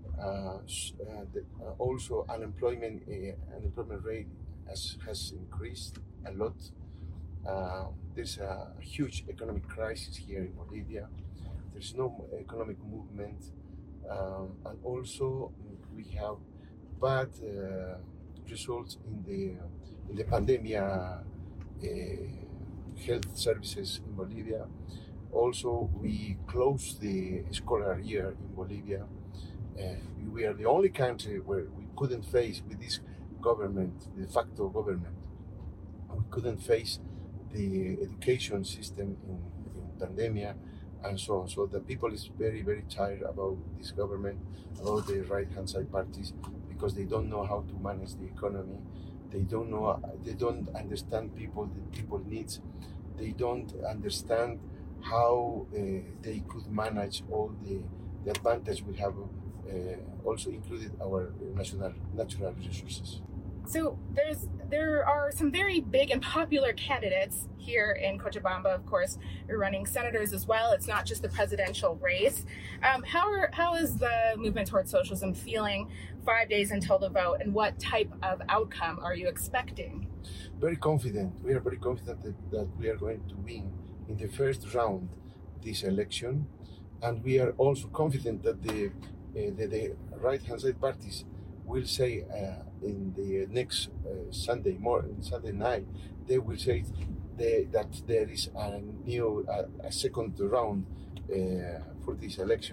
also unemployment rate has increased a lot. There's a huge economic crisis here in Bolivia. There's no economic movement, and also we have bad results in the pandemic health services in Bolivia. Also, we closed the scholar year in Bolivia. We are the only country where we couldn't face with this government, de facto government, we couldn't face the education system in pandemia and so on. So the people is very, very tired about this government, about the right-hand side parties, because they don't know how to manage the economy. They don't know, they don't understand the people needs. They don't understand how they could manage all the advantage we have, also included our natural resources. So there are some very big and popular candidates here in Cochabamba. Of course, you're running senators as well. It's not just the presidential race. How is the movement towards socialism feeling 5 days until the vote, and what type of outcome are you expecting? Very confident. We are very confident that we are going to win in the first round this election, and we are also confident that the right-hand side parties will say in the next Sunday night, they will say that there is a second round for this election.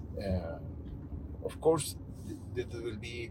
Of course, there will be,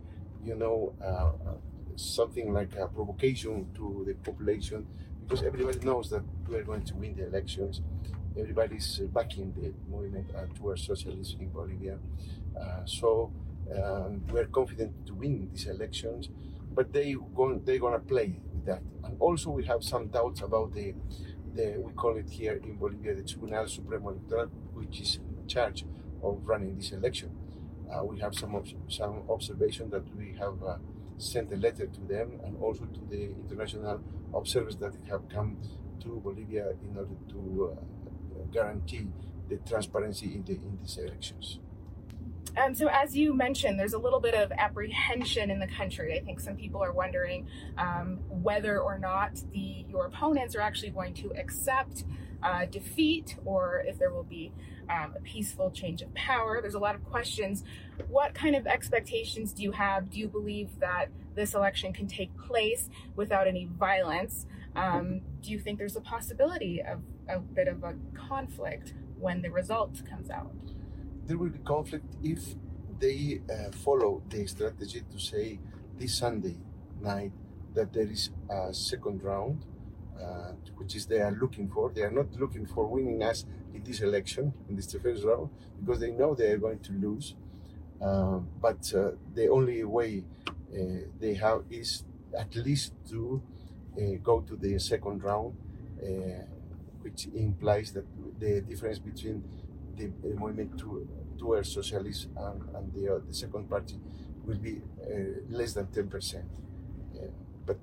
something like a provocation to the population, because everybody knows that we are going to win the elections. Everybody's backing the movement towards socialism in Bolivia. So we're confident to win these elections, but they're gonna play with that. And also we have some doubts about the we call it here in Bolivia the Tribunal Supremo Electoral, which is in charge of running this election. We have some observation that we have sent a letter to them, and also to the international observers that have come to Bolivia in order to guarantee the transparency in these elections. So as you mentioned, there's a little bit of apprehension in the country. I think some people are wondering whether or not your opponents are actually going to accept defeat, or if there will be a peaceful change of power. There's a lot of questions. What kind of expectations do you have? Do you believe that this election can take place without any violence? Do you think there's a possibility of a bit of a conflict when the result comes out? There will be conflict if they follow the strategy to say this Sunday night that there is a second round, which is they are looking for. They are not looking for winning us in this election, in this first round, because they know they are going to lose. But the only way they have is at least to go to the second round, which implies that the difference between the movement towards socialism and the second party will be less than 10%. But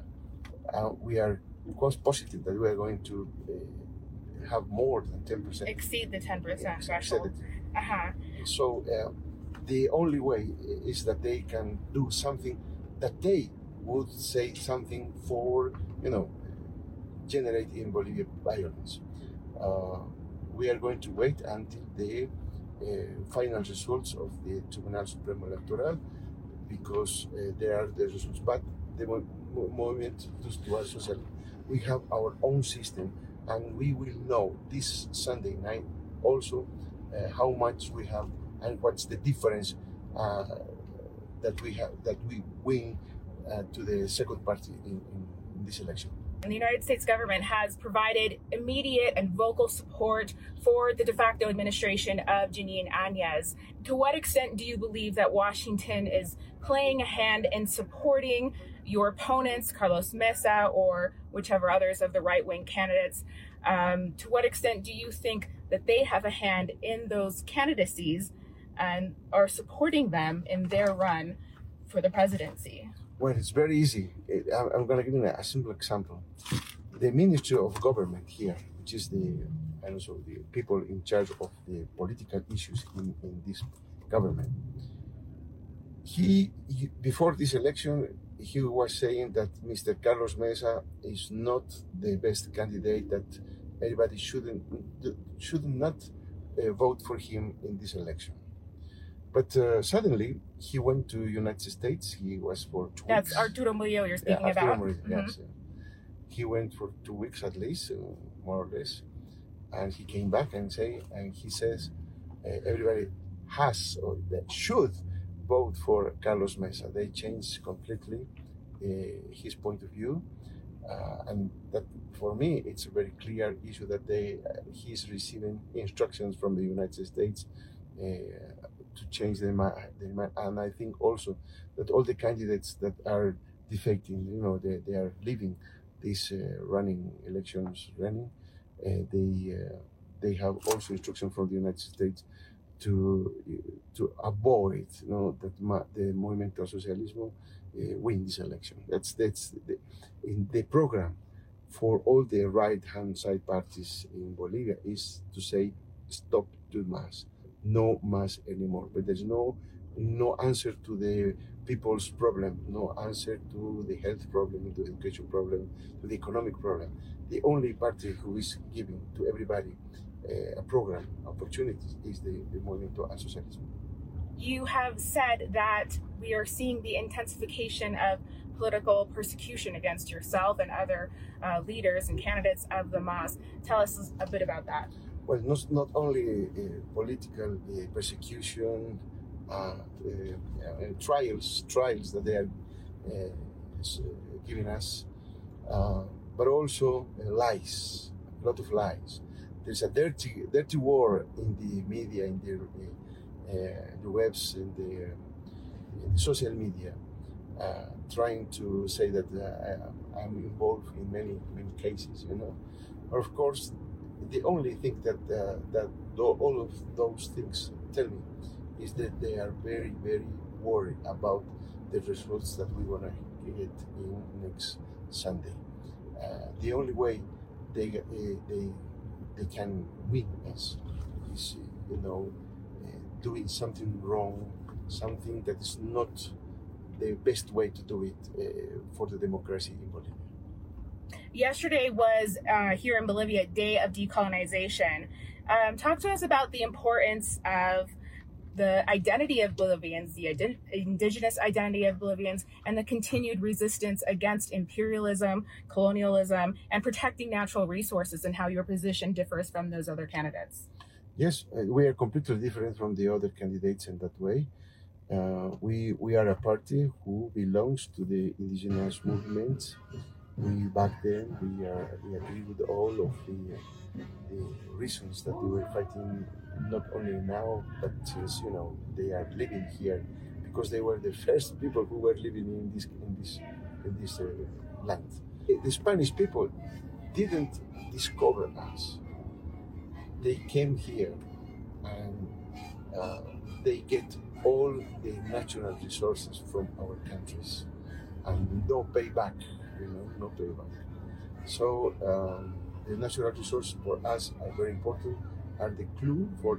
we are positive that we are going to have more than 10%. Exceed the 10% threshold. So the only way is that they can do something that they would say something for, generate in Bolivia violence. We are going to wait until the final results of the Tribunal Supremo Electoral, because there are the results, but the movement towards socialism. We have our own system, and we will know this Sunday night also how much we have and what's the difference that we win to the second party in this election. And the United States government has provided immediate and vocal support for the de facto administration of Jeanine Áñez. To what extent do you believe that Washington is playing a hand in supporting your opponents, Carlos Mesa or whichever others of the right-wing candidates? To what extent do you think that they have a hand in those candidacies and are supporting them in their run for the presidency? Well, it's very easy. I'm going to give you a simple example. The Ministry of Government here, which is the people in charge of the political issues in this government, he before this election, he was saying that Mr. Carlos Mesa is not the best candidate, that everybody should not vote for him in this election. But suddenly, he went to United States. He was for 2 weeks. That's Arturo Murillo you're speaking about. Murillo, yes. He went for 2 weeks at least, more or less, and he came back and he says everybody has or that should vote for Carlos Mesa. They changed completely his point of view, and that for me it's a very clear issue that he's receiving instructions from the United States to change the mind. And I think also that all the candidates that are defecting, they are leaving these elections running. They have also instruction from the United States to avoid, that the Movimiento Socialismo win this election. That's in the program for all the right-hand side parties in Bolivia is to say stop to mass, no mass anymore. But there's no answer to the people's problem, no answer to the health problem, to the education problem, to the economic problem. The only party who is giving to everybody a program, opportunities, is the Movimiento al Socialismo. You have said that we are seeing the intensification of political persecution against yourself and other leaders and candidates of the MAS. Tell us a bit about that. Well, not only political persecution, trials that they are giving us, but also lies, a lot of lies. There's a dirty war in the media, in the webs, in the social media, trying to say that I'm involved in many cases, Or of course, the only thing that all of those things tell me is that they are very, very worried about the results that we want to get in next Sunday. The only way they can win us is, doing something wrong, something that is not the best way to do it for the democracy in Bolivia. Yesterday was, here in Bolivia, Day of Decolonization. Talk to us about the importance of the identity of Bolivians, the indigenous identity of Bolivians, and the continued resistance against imperialism, colonialism, and protecting natural resources, and how your position differs from those other candidates. Yes, we are completely different from the other candidates in that way. We are a party who belongs to the indigenous movements. Back then we agree with all of the reasons that we were fighting, not only now, but since they are living here, because they were the first people who were living in this land. The Spanish people didn't discover us. They came here and they get all the natural resources from our countries and no payback, no payback. So the natural resources for us are very important, are the clue for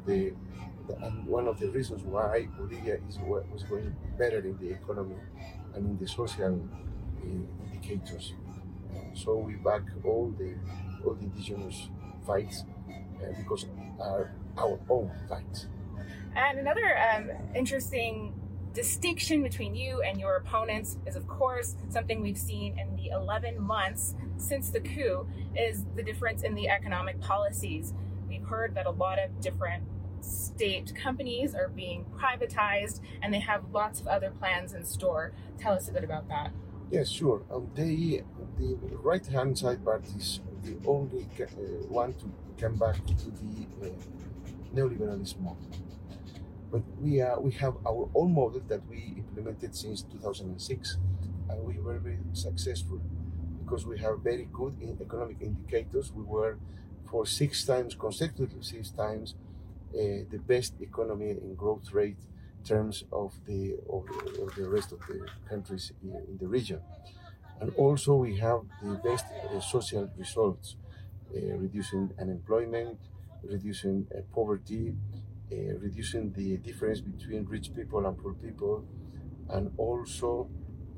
and one of the reasons why Bolivia was going better in the economy and in the social indicators. So we back all the indigenous fights because are our own fights. And another interesting distinction between you and your opponents is, of course, something we've seen in the 11 months since the coup, is the difference in the economic policies. We've heard that a lot of different state companies are being privatized, and they have lots of other plans in store. Tell us a bit about that. Yes, sure. The right-hand side parties, the only want to come back to the neoliberalism model. But we have our own model that we implemented since 2006, and we were very successful because we have very good economic indicators. We were for 6 times consecutively, 6 times the best economy in growth rate terms of the rest of the countries in the region. And also we have the best social results, reducing unemployment, reducing poverty, reducing the difference between rich people and poor people, and also,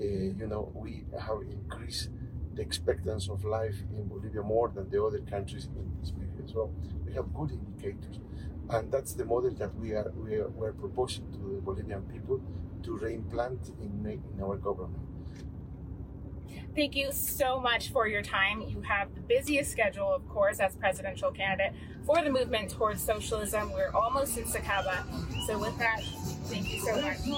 we have increased the expectancy of life in Bolivia more than the other countries in this period. So we have good indicators, and that's the model that we are proposing to the Bolivian people to reimplant in our government. Thank you so much for your time. You have the busiest schedule, of course, as presidential candidate for the movement towards socialism. We're almost in Sacaba. So with that, thank you so much.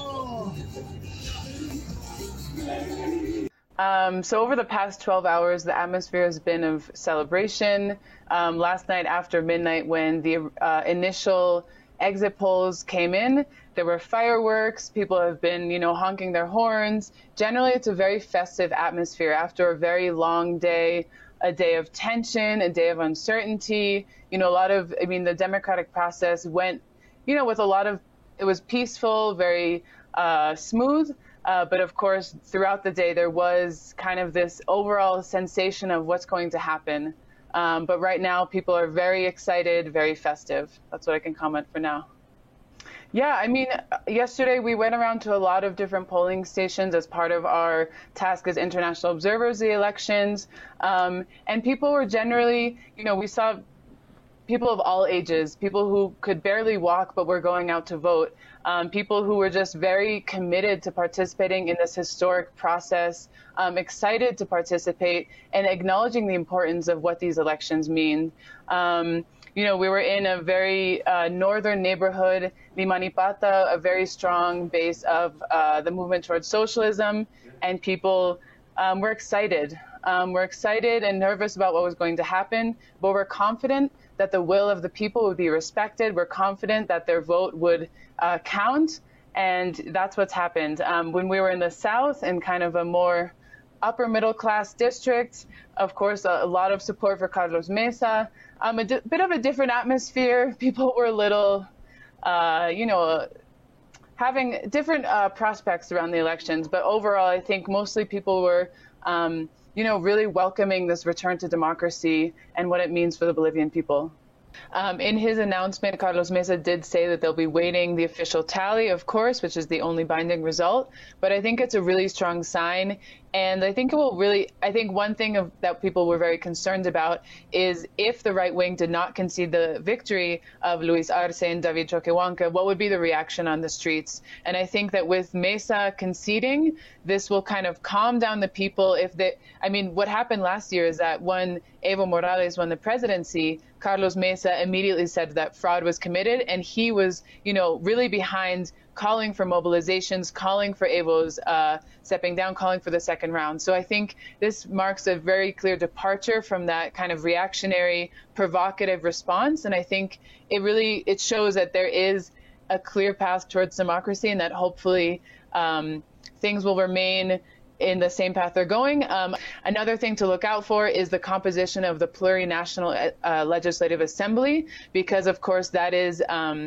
So over the past 12 hours, the atmosphere has been of celebration. Last night after midnight, when the initial exit polls came in, there were fireworks. People have been, honking their horns. Generally, it's a very festive atmosphere after a very long day, a day of tension, a day of uncertainty. The democratic process went, with a lot of, it was peaceful, very smooth. But of course, throughout the day, there was kind of this overall sensation of what's going to happen. But right now, people are very excited, very festive. That's what I can comment for now. Yeah, yesterday we went around to a lot of different polling stations as part of our task as international observers of the elections. And people were generally, we saw people of all ages, people who could barely walk but were going out to vote, people who were just very committed to participating in this historic process, excited to participate, and acknowledging the importance of what these elections mean. We were in a very northern neighborhood, Limanipata, a very strong base of the movement towards socialism, and people were excited. We're excited and nervous about what was going to happen, but we're confident that the will of the people would be respected. We're confident that their vote would count, and that's what's happened. When we were in the south, in kind of a more upper middle class district, of course, a lot of support for Carlos Mesa, a bit of a different atmosphere. People were a little, having different prospects around the elections, but overall, I think mostly people were really welcoming this return to democracy and what it means for the Bolivian people. In his announcement, Carlos Mesa did say that they'll be waiting the official tally, of course, which is the only binding result. But I think it's a really strong sign. And I think it will really, one thing that people were very concerned about is if the right wing did not concede the victory of Luis Arce and David Choquehuanca, what would be the reaction on the streets? And I think that with Mesa conceding, this will kind of calm down the people. What happened last year is that when Evo Morales won the presidency, Carlos Mesa immediately said that fraud was committed, and he was, really behind calling for mobilizations, calling for Evo's stepping down, calling for the second round. So I think this marks a very clear departure from that kind of reactionary, provocative response. And I think it shows that there is a clear path towards democracy, and that hopefully things will remain in the same path they're going. Another thing to look out for is the composition of the plurinational legislative assembly, because of course that is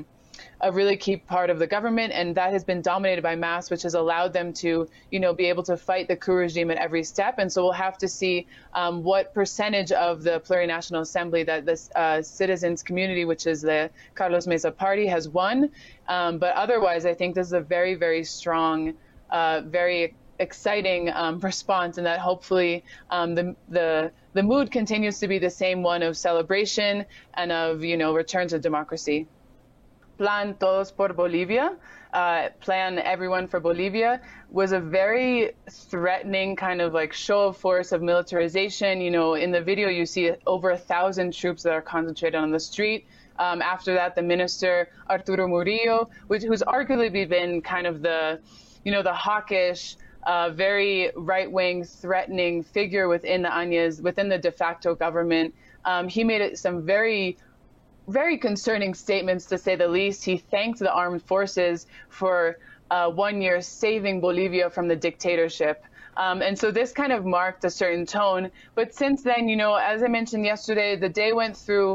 a really key part of the government, and that has been dominated by MAS, which has allowed them to, be able to fight the coup regime at every step. And so we'll have to see what percentage of the plurinational assembly that this citizens community, which is the Carlos Mesa party, has won. But otherwise, I think this is a very, very strong, very exciting response, and that hopefully the mood continues to be the same one of celebration and of, return to democracy. Plan Todos por Bolivia, Plan Everyone for Bolivia, was a very threatening kind of like show of force of militarization. In the video you see over 1,000 troops that are concentrated on the street. After that, the minister Arturo Murillo, who's arguably been kind of the hawkish, very right-wing, threatening figure within the ANES, within the de facto government. He made some very concerning statements, to say the least. He thanked the armed forces for 1 year saving Bolivia from the dictatorship. And so this kind of marked a certain tone. But since then, as I mentioned yesterday, the day went through,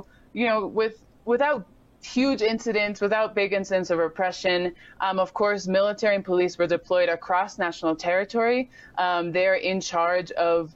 without huge incidents, without big incidents of repression. Of course, military and police were deployed across national territory. They're in charge of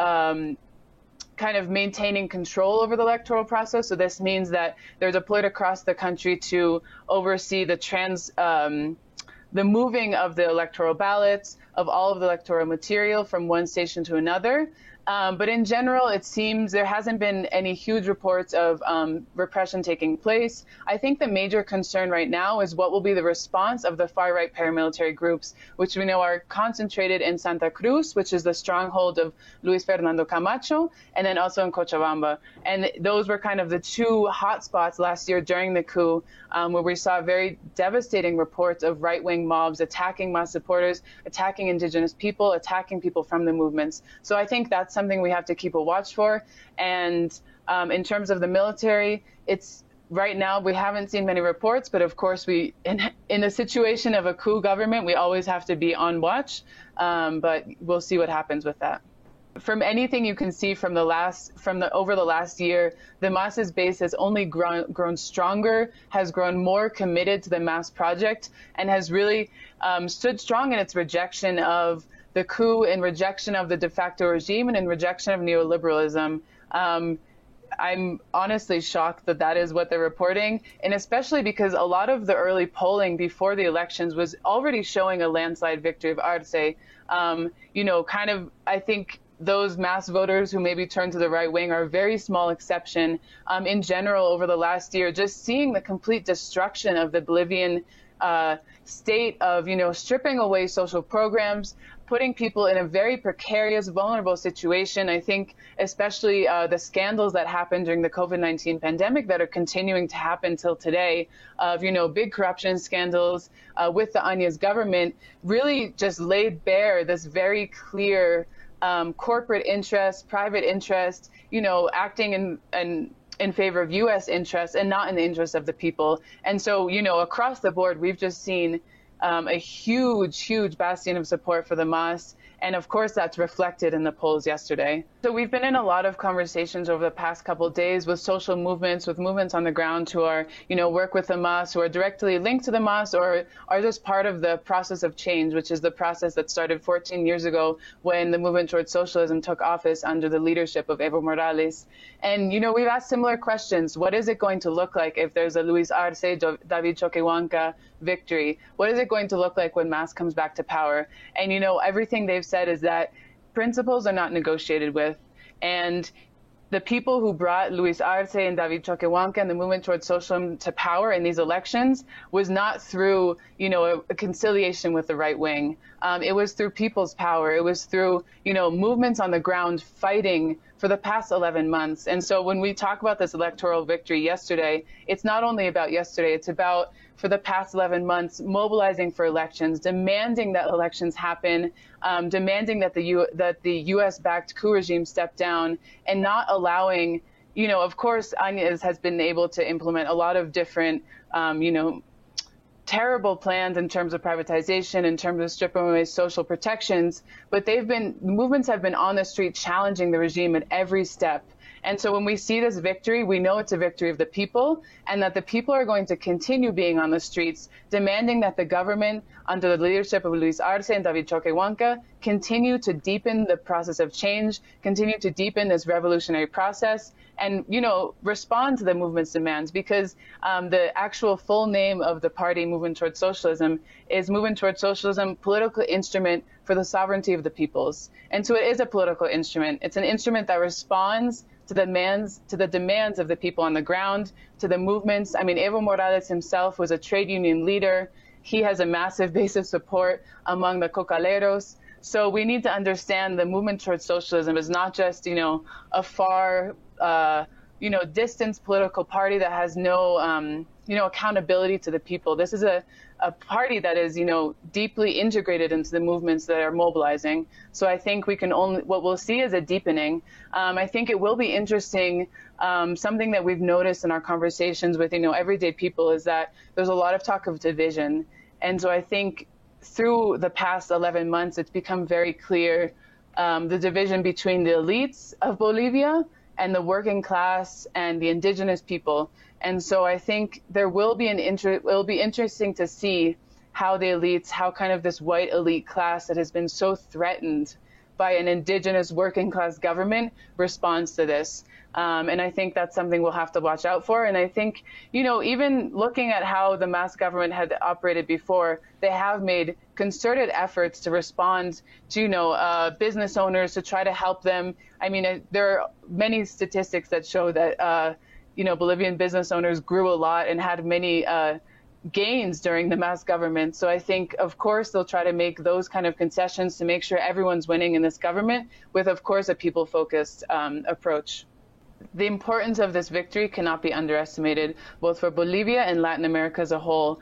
kind of maintaining control over the electoral process. So this means that they're deployed across the country to oversee the moving of the electoral ballots, of all of the electoral material from one station to another. But in general, it seems there hasn't been any huge reports of repression taking place. I think the major concern right now is what will be the response of the far-right paramilitary groups, which we know are concentrated in Santa Cruz, which is the stronghold of Luis Fernando Camacho, and then also in Cochabamba. And those were kind of the two hotspots last year during the coup, where we saw very devastating reports of right-wing mobs attacking MAS supporters, attacking indigenous people, attacking people from the movements. So I think that's something we have to keep a watch for. And in terms of the military, it's right now we haven't seen many reports, but of course in the situation of a coup government, we always have to be on watch. But we'll see what happens with that. From anything you can see over the last year, the MAS's base has only grown stronger, has grown more committed to the MAS project, and has really stood strong in its rejection of the coup, in rejection of the de facto regime, and in rejection of neoliberalism. I'm honestly shocked that that is what they're reporting, and especially because a lot of the early polling before the elections was already showing a landslide victory of Arce. I think those MAS voters who maybe turn to the right wing are a very small exception. In general, over the last year, just seeing the complete destruction of the Bolivian state of, stripping away social programs, putting people in a very precarious, vulnerable situation. I think especially the scandals that happened during the COVID-19 pandemic that are continuing to happen till today of, big corruption scandals with the Áñez government really just laid bare this very clear corporate interest, private interest, acting in favor of U.S. interests and not in the interests of the people. And so, across the board, we've just seen a huge bastion of support for the MAS. And of course, that's reflected in the polls yesterday. So we've been in a lot of conversations over the past couple of days with social movements, with movements on the ground who are, work with the MAS, who are directly linked to the MAS or are just part of the process of change, which is the process that started 14 years ago when the movement towards socialism took office under the leadership of Evo Morales. And, we've asked similar questions. What is it going to look like if there's a Luis Arce, David Choquehuanca victory? What is it going to look like when MAS comes back to power? And, everything they've said is that principles are not negotiated with. And the people who brought Luis Arce and David Choquehuanca and the movement towards socialism to power in these elections was not through, a conciliation with the right wing. It was through people's power. It was through, movements on the ground fighting for the past 11 months. And so when we talk about this electoral victory yesterday, it's not only about yesterday, it's about for the past 11 months, mobilizing for elections, demanding that elections happen, demanding that the U.S.-backed coup regime step down, and not allowing, of course, Áñez has been able to implement a lot of different, terrible plans in terms of privatization, in terms of stripping away social protections, but movements have been on the street challenging the regime at every step. And so when we see this victory, we know it's a victory of the people, and that the people are going to continue being on the streets, demanding that the government, under the leadership of Luis Arce and David Choquehuanca, continue to deepen the process of change, continue to deepen this revolutionary process, and, respond to the movement's demands, because the actual full name of the party, Movement Towards Socialism, is Movement Towards Socialism, Political Instrument for the Sovereignty of the Peoples. And so it is a political instrument. It's an instrument that responds to the demands of the people on the ground, to the movements. I mean, Evo Morales himself was a trade union leader. He has a massive base of support among the cocaleros. So we need to understand the movement towards socialism is not just, a far, distant political party that has no, accountability to the people. This is a party that is, deeply integrated into the movements that are mobilizing. So I think what we'll see is a deepening. I think it will be interesting. Something that we've noticed in our conversations with, everyday people is that there's a lot of talk of division. And so I think through the past 11 months, it's become very clear the division between the elites of Bolivia and the working class and the indigenous people. And so I think there will be it will be interesting to see how the elites, how kind of this white elite class that has been so threatened by an indigenous working class government responds to this. And I think that's something we'll have to watch out for. And I think, even looking at how the Mas government had operated before, they have made concerted efforts to respond to, business owners, to try to help them. I mean, there are many statistics that show that, Bolivian business owners grew a lot and had many gains during the Mas government. So I think, of course, they'll try to make those kind of concessions to make sure everyone's winning in this government with, of course, a people-focused approach. The importance of this victory cannot be underestimated, both for Bolivia and Latin America as a whole.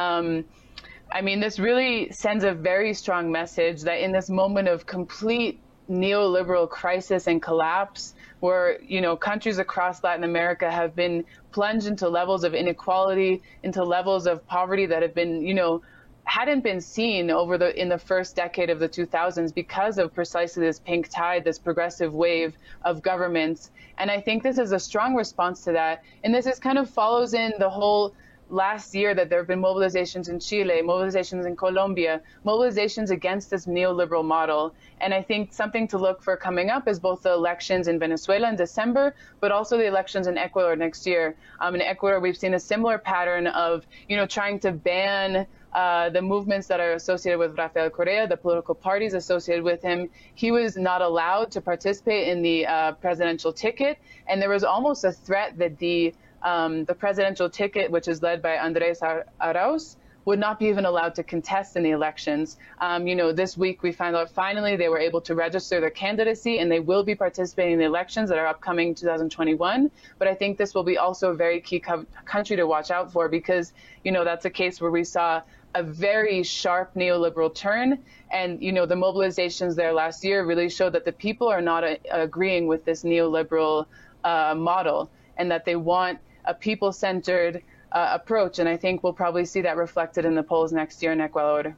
This really sends a very strong message that in this moment of complete neoliberal crisis and collapse, where, countries across Latin America have been plunged into levels of inequality, into levels of poverty that have been, hadn't been seen in the first decade of the 2000s because of precisely this pink tide, this progressive wave of governments. And I think this is a strong response to that. And this is kind of follows in the whole last year that there have been mobilizations in Chile, mobilizations in Colombia, mobilizations against this neoliberal model. And I think something to look for coming up is both the elections in Venezuela in December, but also the elections in Ecuador next year. In Ecuador, we've seen a similar pattern of, trying to ban the movements that are associated with Rafael Correa, the political parties associated with him. He was not allowed to participate in the presidential ticket, and there was almost a threat that the presidential ticket, which is led by Andrés Arauz, would not be even allowed to contest in the elections. This week we found out finally they were able to register their candidacy, and they will be participating in the elections that are upcoming in 2021. But I think this will be also a very key country to watch out for, because, that's a case where we saw a very sharp neoliberal turn. And, the mobilizations there last year really showed that the people are not agreeing with this neoliberal model, and that they want a people-centered approach. And I think we'll probably see that reflected in the polls next year in Ecuador.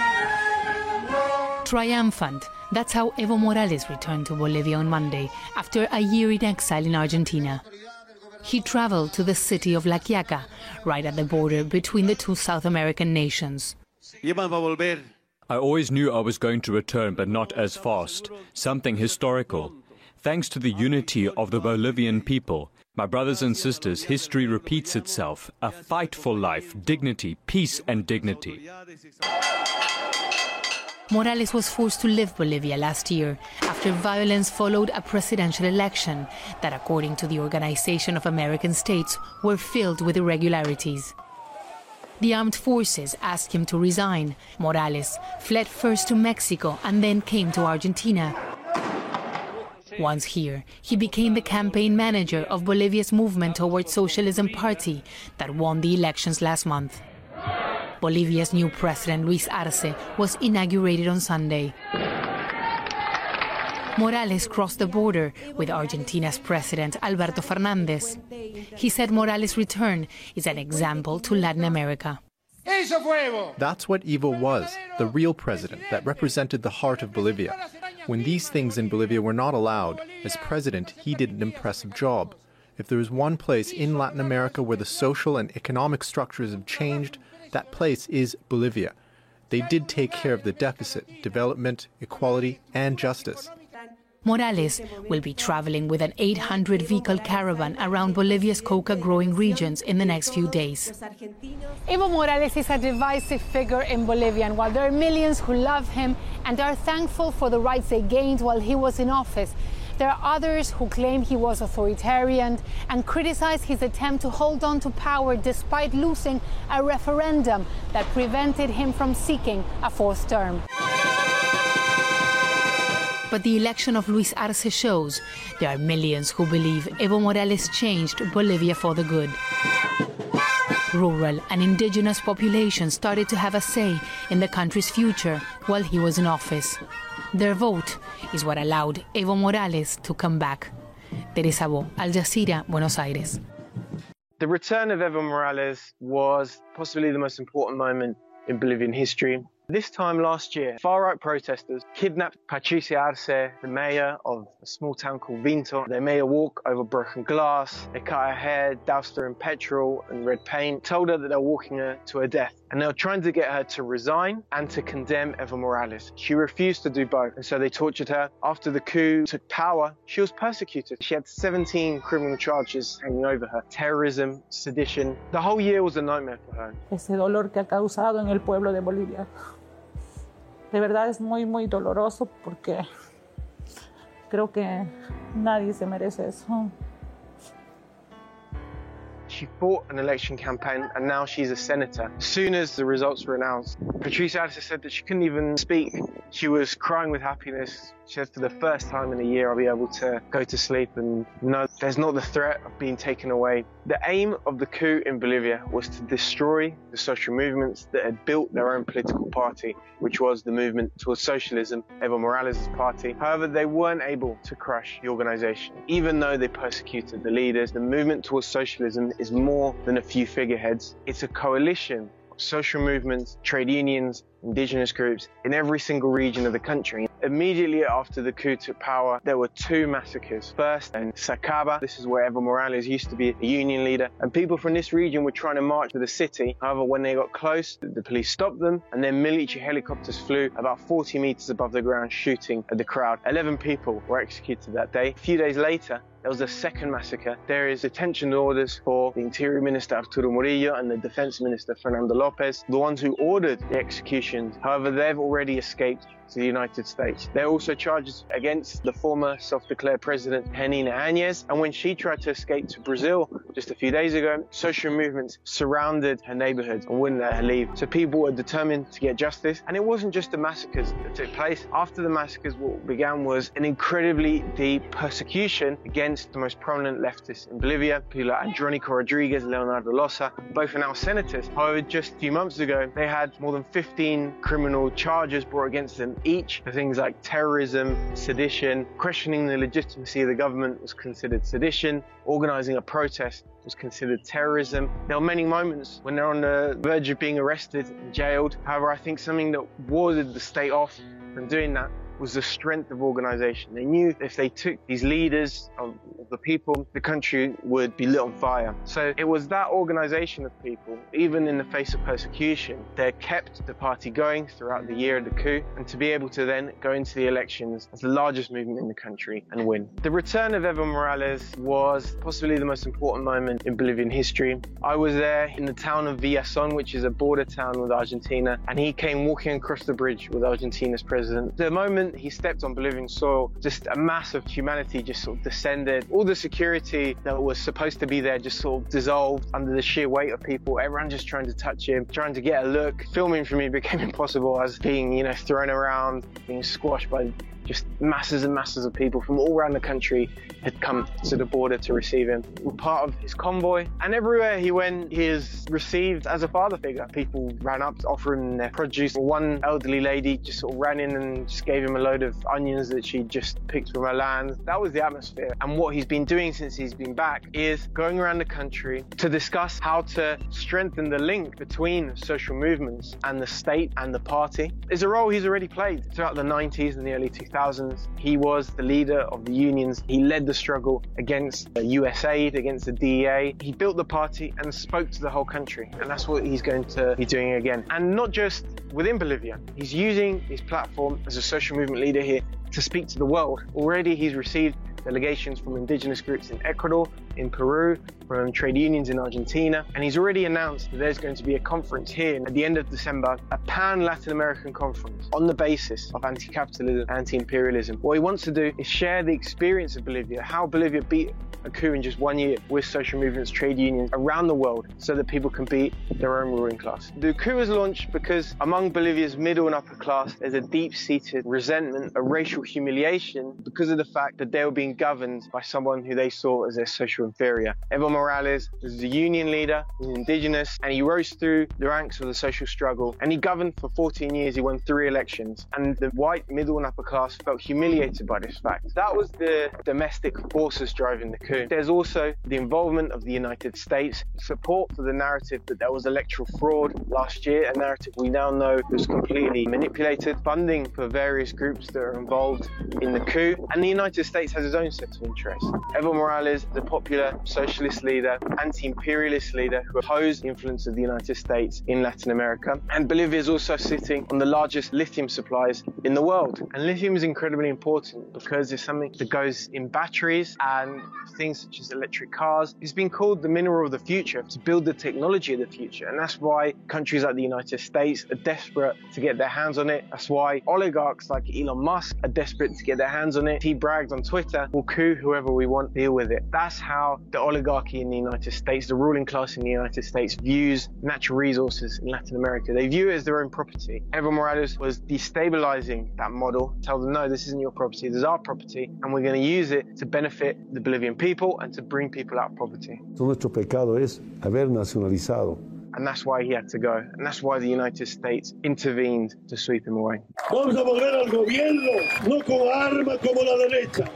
Triumphant. That's how Evo Morales returned to Bolivia on Monday after a year in exile in Argentina. He traveled to the city of La Quiaca, right at the border between the two South American nations. I always knew I was going to return, but not as fast. Something historical. Thanks to the unity of the Bolivian people, my brothers and sisters, history repeats itself. A fight for life, dignity, peace and dignity. Morales was forced to leave Bolivia last year after violence followed a presidential election that, according to the Organization of American States, were filled with irregularities. The armed forces asked him to resign. Morales fled first to Mexico and then came to Argentina. Once here, he became the campaign manager of Bolivia's movement towards Socialism Party that won the elections last month. Bolivia's new president, Luis Arce, was inaugurated on Sunday. Morales crossed the border with Argentina's president, Alberto Fernández. He said Morales' return is an example to Latin America. That's what Evo was, the real president that represented the heart of Bolivia. When these things in Bolivia were not allowed, as president, he did an impressive job. If there is one place in Latin America where the social and economic structures have changed, that place is Bolivia. They did take care of the deficit, development, equality, and justice. Morales will be traveling with an 800-vehicle caravan around Bolivia's coca-growing regions in the next few days. Evo Morales is a divisive figure in Bolivia, and while there are millions who love him and are thankful for the rights they gained while he was in office, there are others who claim he was authoritarian and criticize his attempt to hold on to power despite losing a referendum that prevented him from seeking a fourth term. But the election of Luis Arce shows there are millions who believe Evo Morales changed Bolivia for the good. Rural and indigenous populations started to have a say in the country's future while he was in office. Their vote is what allowed Evo Morales to come back. Teresa Bo, Al Jazeera, Buenos Aires. The return of Evo Morales was possibly the most important moment in Bolivian history. This time last year, far-right protesters kidnapped Patricia Arce, the mayor of a small town called Vinto. They made her walk over broken glass, they cut her hair, doused her in petrol and red paint, told her that they were walking her to her death. and they were trying to get her to resign and to condemn Evo Morales. She refused to do both, and so they tortured her. After the coup took power, she was persecuted. She had 17 criminal charges hanging over her: terrorism, sedition. The whole year was a nightmare for her. Ese dolor que ha causado en el pueblo de Bolivia. De verdad es muy, muy doloroso porque creo que nadie se merece eso. She fought an election campaign and now she's a senator. As soon as the results were announced, Patricia Arce said that she couldn't even speak. She was crying with happiness. She said, for the first time in a year, I'll be able to go to sleep and know there's not the threat of being taken away. The aim of the coup in Bolivia was to destroy the social movements that had built their own political party, which was the movement towards socialism, Evo Morales' party. However, they weren't able to crush the organization. Even though they persecuted the leaders, the movement towards socialism is more than a few figureheads. It's a coalition of social movements, trade unions, indigenous groups in every single region of the country. Immediately after the coup took power, there were 2 massacres. First in Sacaba, this is where Evo Morales used to be a union leader, and people from this region were trying to march to the city. However, when they got close, the police stopped them, and then military helicopters flew about 40 meters above the ground, shooting at the crowd. 11 people were executed that day. A few days later, there was a second massacre. There is detention orders for the Interior Minister Arturo Murillo and the Defense Minister Fernando Lopez, the ones who ordered the executions. However, they've already escaped to the United States. There are also charges against the former self-declared president, Janine Áñez, and when she tried to escape to Brazil just a few days ago, social movements surrounded her neighborhood and wouldn't let her leave. So people were determined to get justice, and it wasn't just the massacres that took place. After the massacres, what began was an incredibly deep persecution against the most prominent leftists in Bolivia, people like Andrónico Rodríguez, Leonardo Loza, both are now senators. However, just a few months ago, they had more than 15 criminal charges brought against them each for things like terrorism, sedition. Questioning the legitimacy of the government was considered sedition. Organizing a protest was considered terrorism. There were many moments when they're on the verge of being arrested and jailed. However, I think something that warded the state off from doing that was the strength of organization. They knew if they took these leaders of the people, the country would be lit on fire. So it was that organization of people, even in the face of persecution, that kept the party going throughout the year of the coup, and to be able to then go into the elections as the largest movement in the country and win. The return of Evo Morales was possibly the most important moment in Bolivian history. I was there in the town of Villazón, which is a border town with Argentina, and he came walking across the bridge with Argentina's president. The moment he stepped on Bolivian soil, just a mass of humanity just sort of descended. All the security that was supposed to be there just sort of dissolved under the sheer weight of people. Everyone just trying to touch him, trying to get a look. Filming for me became impossible. I was being, thrown around, being squashed by just masses and masses of people from all around the country had come to the border to receive him. We're part of his convoy, and everywhere he went, he is received as a father figure. People ran up to offer him their produce. One elderly lady just sort of ran in and just gave him a load of onions that she just picked from her land. That was the atmosphere. And what he's been doing since he's been back is going around the country to discuss how to strengthen the link between social movements and the state and the party. It's a role he's already played throughout the 90s and the early 2000s. He was the leader of the unions. He led the struggle against USAID, against the DEA. He built the party and spoke to the whole country. And that's what he's going to be doing again. And not just within Bolivia. He's using his platform as a social movement leader here to speak to the world. Already he's received delegations from indigenous groups in Ecuador, in Peru, from trade unions in Argentina, and he's already announced that there's going to be a conference here at the end of December, a pan-Latin American conference on the basis of anti-capitalism, anti-imperialism. What he wants to do is share the experience of Bolivia, how Bolivia beat a coup in just 1 year with social movements, trade unions around the world so that people can beat their own ruling class. The coup was launched because among Bolivia's middle and upper class, there's a deep-seated resentment, a racial humiliation because of the fact that they were being governed by someone who they saw as their social inferior. Evo Morales was a union leader, he was indigenous, and he rose through the ranks of the social struggle, and he governed for 14 years. He won 3 elections, and the white middle and upper class felt humiliated by this fact. That was the domestic forces driving the coup. There's also the involvement of the United States, support for the narrative that there was electoral fraud last year, a narrative we now know was completely manipulated, funding for various groups that are involved in the coup, and the United States has its own set of interests. Evo Morales, the popular popular socialist leader, anti-imperialist leader who opposed the influence of the United States in Latin America. And Bolivia is also sitting on the largest lithium supplies in the world. And lithium is incredibly important because it's something that goes in batteries and things such as electric cars. It's been called the mineral of the future to build the technology of the future. And that's why countries like the United States are desperate to get their hands on it. That's why oligarchs like Elon Musk are desperate to get their hands on it. He bragged on Twitter, we'll coup whoever we want, deal with it. That's how the oligarchy in the United States, the ruling class in the United States, views natural resources in Latin America. They view it as their own property. Evo Morales was destabilizing that model, tell them, no, this isn't your property, this is our property, and we're going to use it to benefit the Bolivian people and to bring people out of poverty. Nuestro pecado es haber nacionalizado. And that's why he had to go. And that's why the United States intervened to sweep him away. Vamos a volver al gobierno, no con armas como la derecha,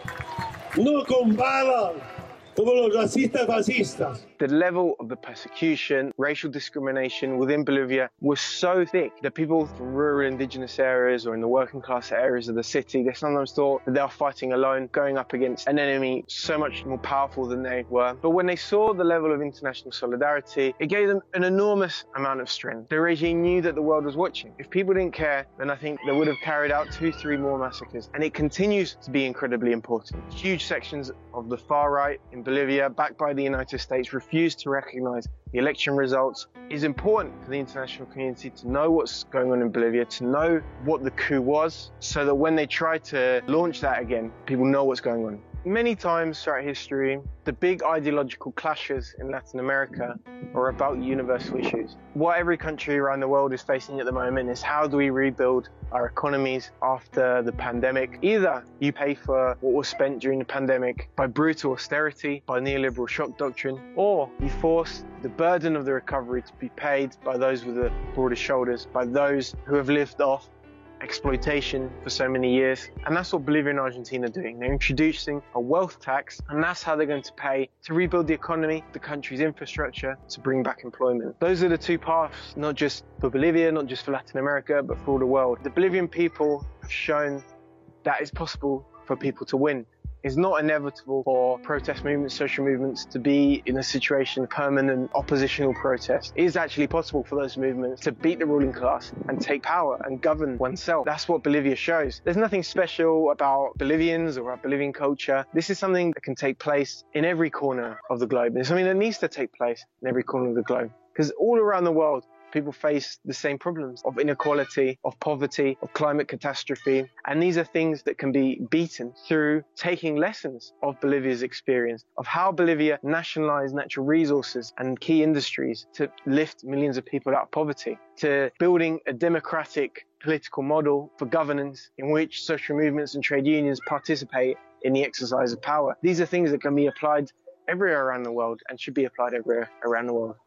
no con balas como los racistas fascistas. The level of the persecution, racial discrimination within Bolivia was so thick that people from rural indigenous areas or in the working class areas of the city, they sometimes thought that they were fighting alone, going up against an enemy so much more powerful than they were. But when they saw the level of international solidarity, it gave them an enormous amount of strength. The regime knew that the world was watching. If people didn't care, then I think they would have carried out 2-3 more massacres. And it continues to be incredibly important. Huge sections of the far right in Bolivia, backed by the United States, refused to recognize the election results. It's important for the international community to know what's going on in Bolivia, to know what the coup was, so that when they try to launch that again, people know what's going on. Many times throughout history, the big ideological clashes in Latin America are about universal issues. What every country around the world is facing at the moment is how do we rebuild our economies after the pandemic? Either you pay for what was spent during the pandemic by brutal austerity, by neoliberal shock doctrine, or you force the burden of the recovery to be paid by those with the broadest shoulders, by those who have lived off exploitation for so many years. And that's what Bolivia and Argentina are doing. They're introducing a wealth tax, and that's how they're going to pay to rebuild the economy, the country's infrastructure, to bring back employment. Those are the two paths, not just for Bolivia, not just for Latin America, but for all the world. The Bolivian people have shown that it's possible for people to win. It's not inevitable for protest movements, social movements to be in a situation of permanent oppositional protest. It is actually possible for those movements to beat the ruling class and take power and govern oneself. That's what Bolivia shows. There's nothing special about Bolivians or about Bolivian culture. This is something that can take place in every corner of the globe. It's something that needs to take place in every corner of the globe. Because all around the world, people face the same problems of inequality, of poverty, of climate catastrophe. And these are things that can be beaten through taking lessons of Bolivia's experience, of how Bolivia nationalized natural resources and key industries to lift millions of people out of poverty, to building a democratic political model for governance in which social movements and trade unions participate in the exercise of power. These are things that can be applied everywhere around the world and should be applied everywhere around the world.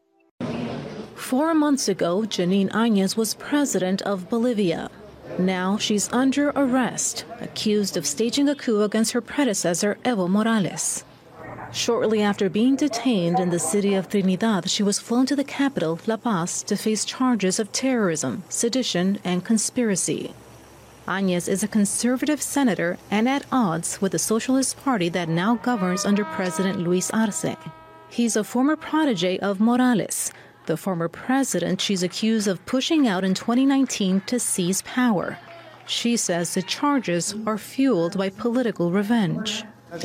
4 months ago, Janine Áñez was president of Bolivia. Now she's under arrest, accused of staging a coup against her predecessor, Evo Morales. Shortly after being detained in the city of Trinidad, she was flown to the capital, La Paz, to face charges of terrorism, sedition, and conspiracy. Áñez is a conservative senator and at odds with the Socialist Party that now governs under President Luis Arce. He's a former protege of Morales, the former president she's accused of pushing out in 2019 to seize power. She says the charges are fueled by political revenge.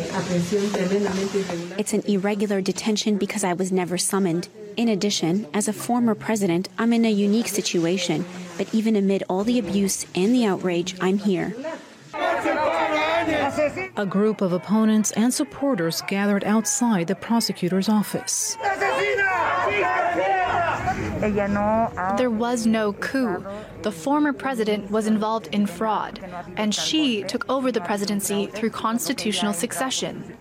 It's an irregular detention because I was never summoned. In addition, as a former president, I'm in a unique situation. But even amid all the abuse and the outrage, I'm here. A group of opponents and supporters gathered outside the prosecutor's office. There was no coup. The former president was involved in fraud, and she took over the presidency through constitutional succession.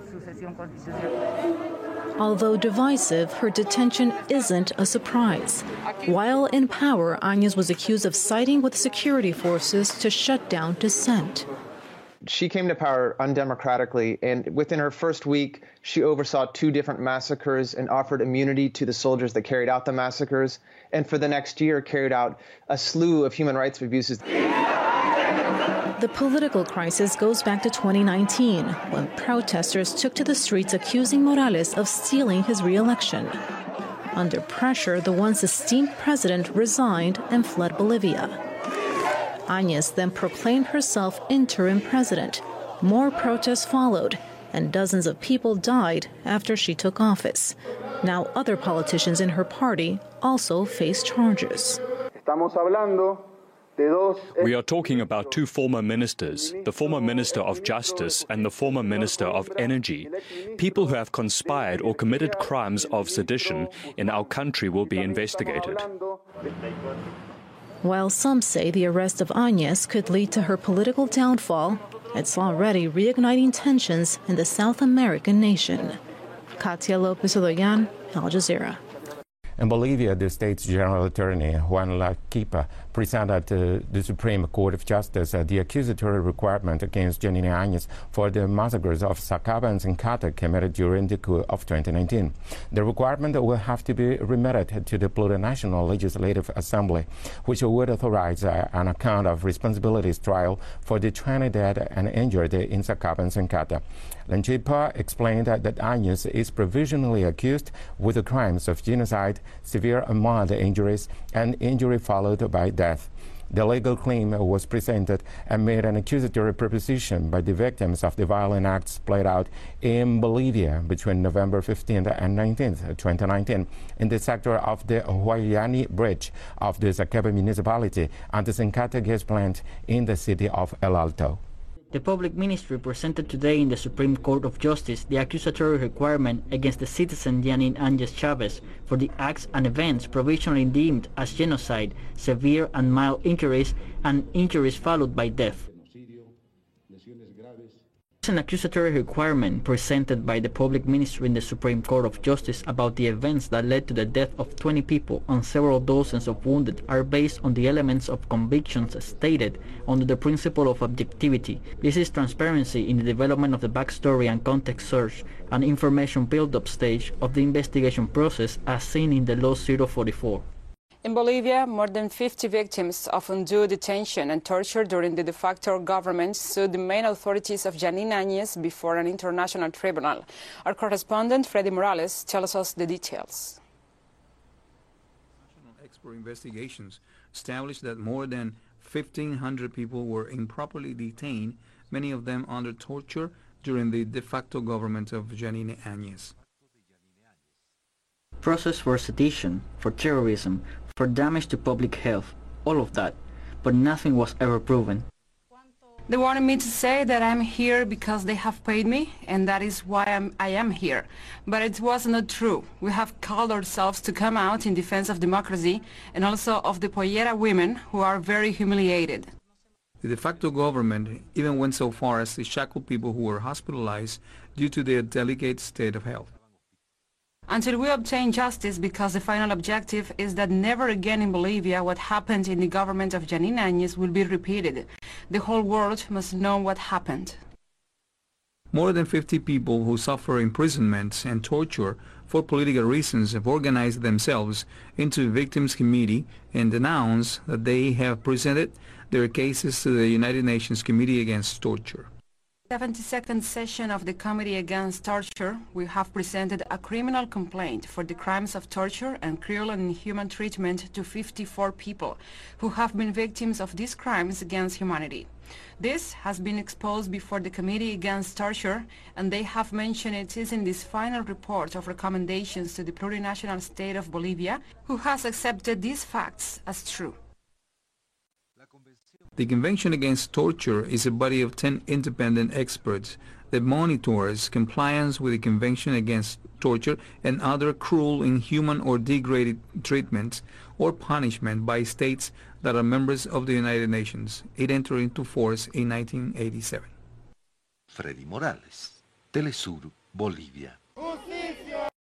Although divisive, her detention isn't a surprise. While in power, Áñez was accused of siding with security forces to shut down dissent. She came to power undemocratically, and within her first week, she oversaw 2 different massacres and offered immunity to the soldiers that carried out the massacres, and for the next year carried out a slew of human rights abuses. The political crisis goes back to 2019, when protesters took to the streets accusing Morales of stealing his re-election. Under pressure, the once esteemed president resigned and fled Bolivia. Áñez then proclaimed herself interim president. More protests followed, and dozens of people died after she took office. Now other politicians in her party also face charges. We are talking about two former ministers, the former Minister of Justice and the former Minister of Energy. People who have conspired or committed crimes of sedition in our country will be investigated. While some say the arrest of Áñez could lead to her political downfall, it's already reigniting tensions in the South American nation. Katia López-Odoyan, Al Jazeera. In Bolivia, the state's general attorney, Juan Laquipa, presented to the Supreme Court of Justice the accusatory requirement against Janine Áñez for the massacres of Sacaba and Zincata committed during the coup of 2019. The requirement will have to be remitted to the Plurinational Legislative Assembly, which would authorize an account of responsibilities trial for the 20 dead and injured in Sacaba and Zincata. Laquipa explained that Áñez is provisionally accused with the crimes of genocide, severe and mild injuries, and injury followed by death. The legal claim was presented amid an accusatory proposition by the victims of the violent acts played out in Bolivia between November 15th and 19th, 2019, in the sector of the Huayllani Bridge of the Sacaba municipality and the Zincata gas plant in the city of El Alto. The public ministry presented today in the Supreme Court of Justice the accusatory requirement against the citizen Janine Áñez Chávez for the acts and events provisionally deemed as genocide, severe and mild injuries, and injuries followed by death. It's an accusatory requirement presented by the public ministry in the Supreme Court of Justice about the events that led to the death of 20 people and several dozens of wounded are based on the elements of convictions stated under the principle of objectivity. This is transparency in the development of the backstory and context search and information build-up stage of the investigation process as seen in the Law 044. In Bolivia, more than 50 victims of undue detention and torture during the de facto government sued the main authorities of Janine Áñez before an international tribunal. Our correspondent, Freddy Morales, tells us the details. National expert investigations established that more than 1,500 people were improperly detained, many of them under torture, during the de facto government of Janine Áñez. Process for sedition, for terrorism, for damage to public health, all of that, but nothing was ever proven. They wanted me to say that I'm here because they have paid me, and that is why I am here. But it was not true. We have called ourselves to come out in defense of democracy and also of the Pollera women who are very humiliated. The de facto government even went so far as to shackle people who were hospitalized due to their delicate state of health. Until we obtain justice, because the final objective is that never again in Bolivia what happened in the government of Janine Áñez will be repeated. The whole world must know what happened. More than 50 people who suffer imprisonment and torture for political reasons have organized themselves into a victims committee and announced that they have presented their cases to the United Nations Committee Against Torture. 72nd session of the Committee Against Torture, we have presented a criminal complaint for the crimes of torture and cruel and inhuman treatment to 54 people who have been victims of these crimes against humanity. This has been exposed before the Committee Against Torture, and they have mentioned it is in this final report of recommendations to the plurinational state of Bolivia, who has accepted these facts as true. The Convention Against Torture is a body of 10 independent experts that monitors compliance with the Convention Against Torture and other cruel, inhuman or degrading treatments or punishment by states that are members of the United Nations. It entered into force in 1987. Freddy Morales, Telesur, Bolivia.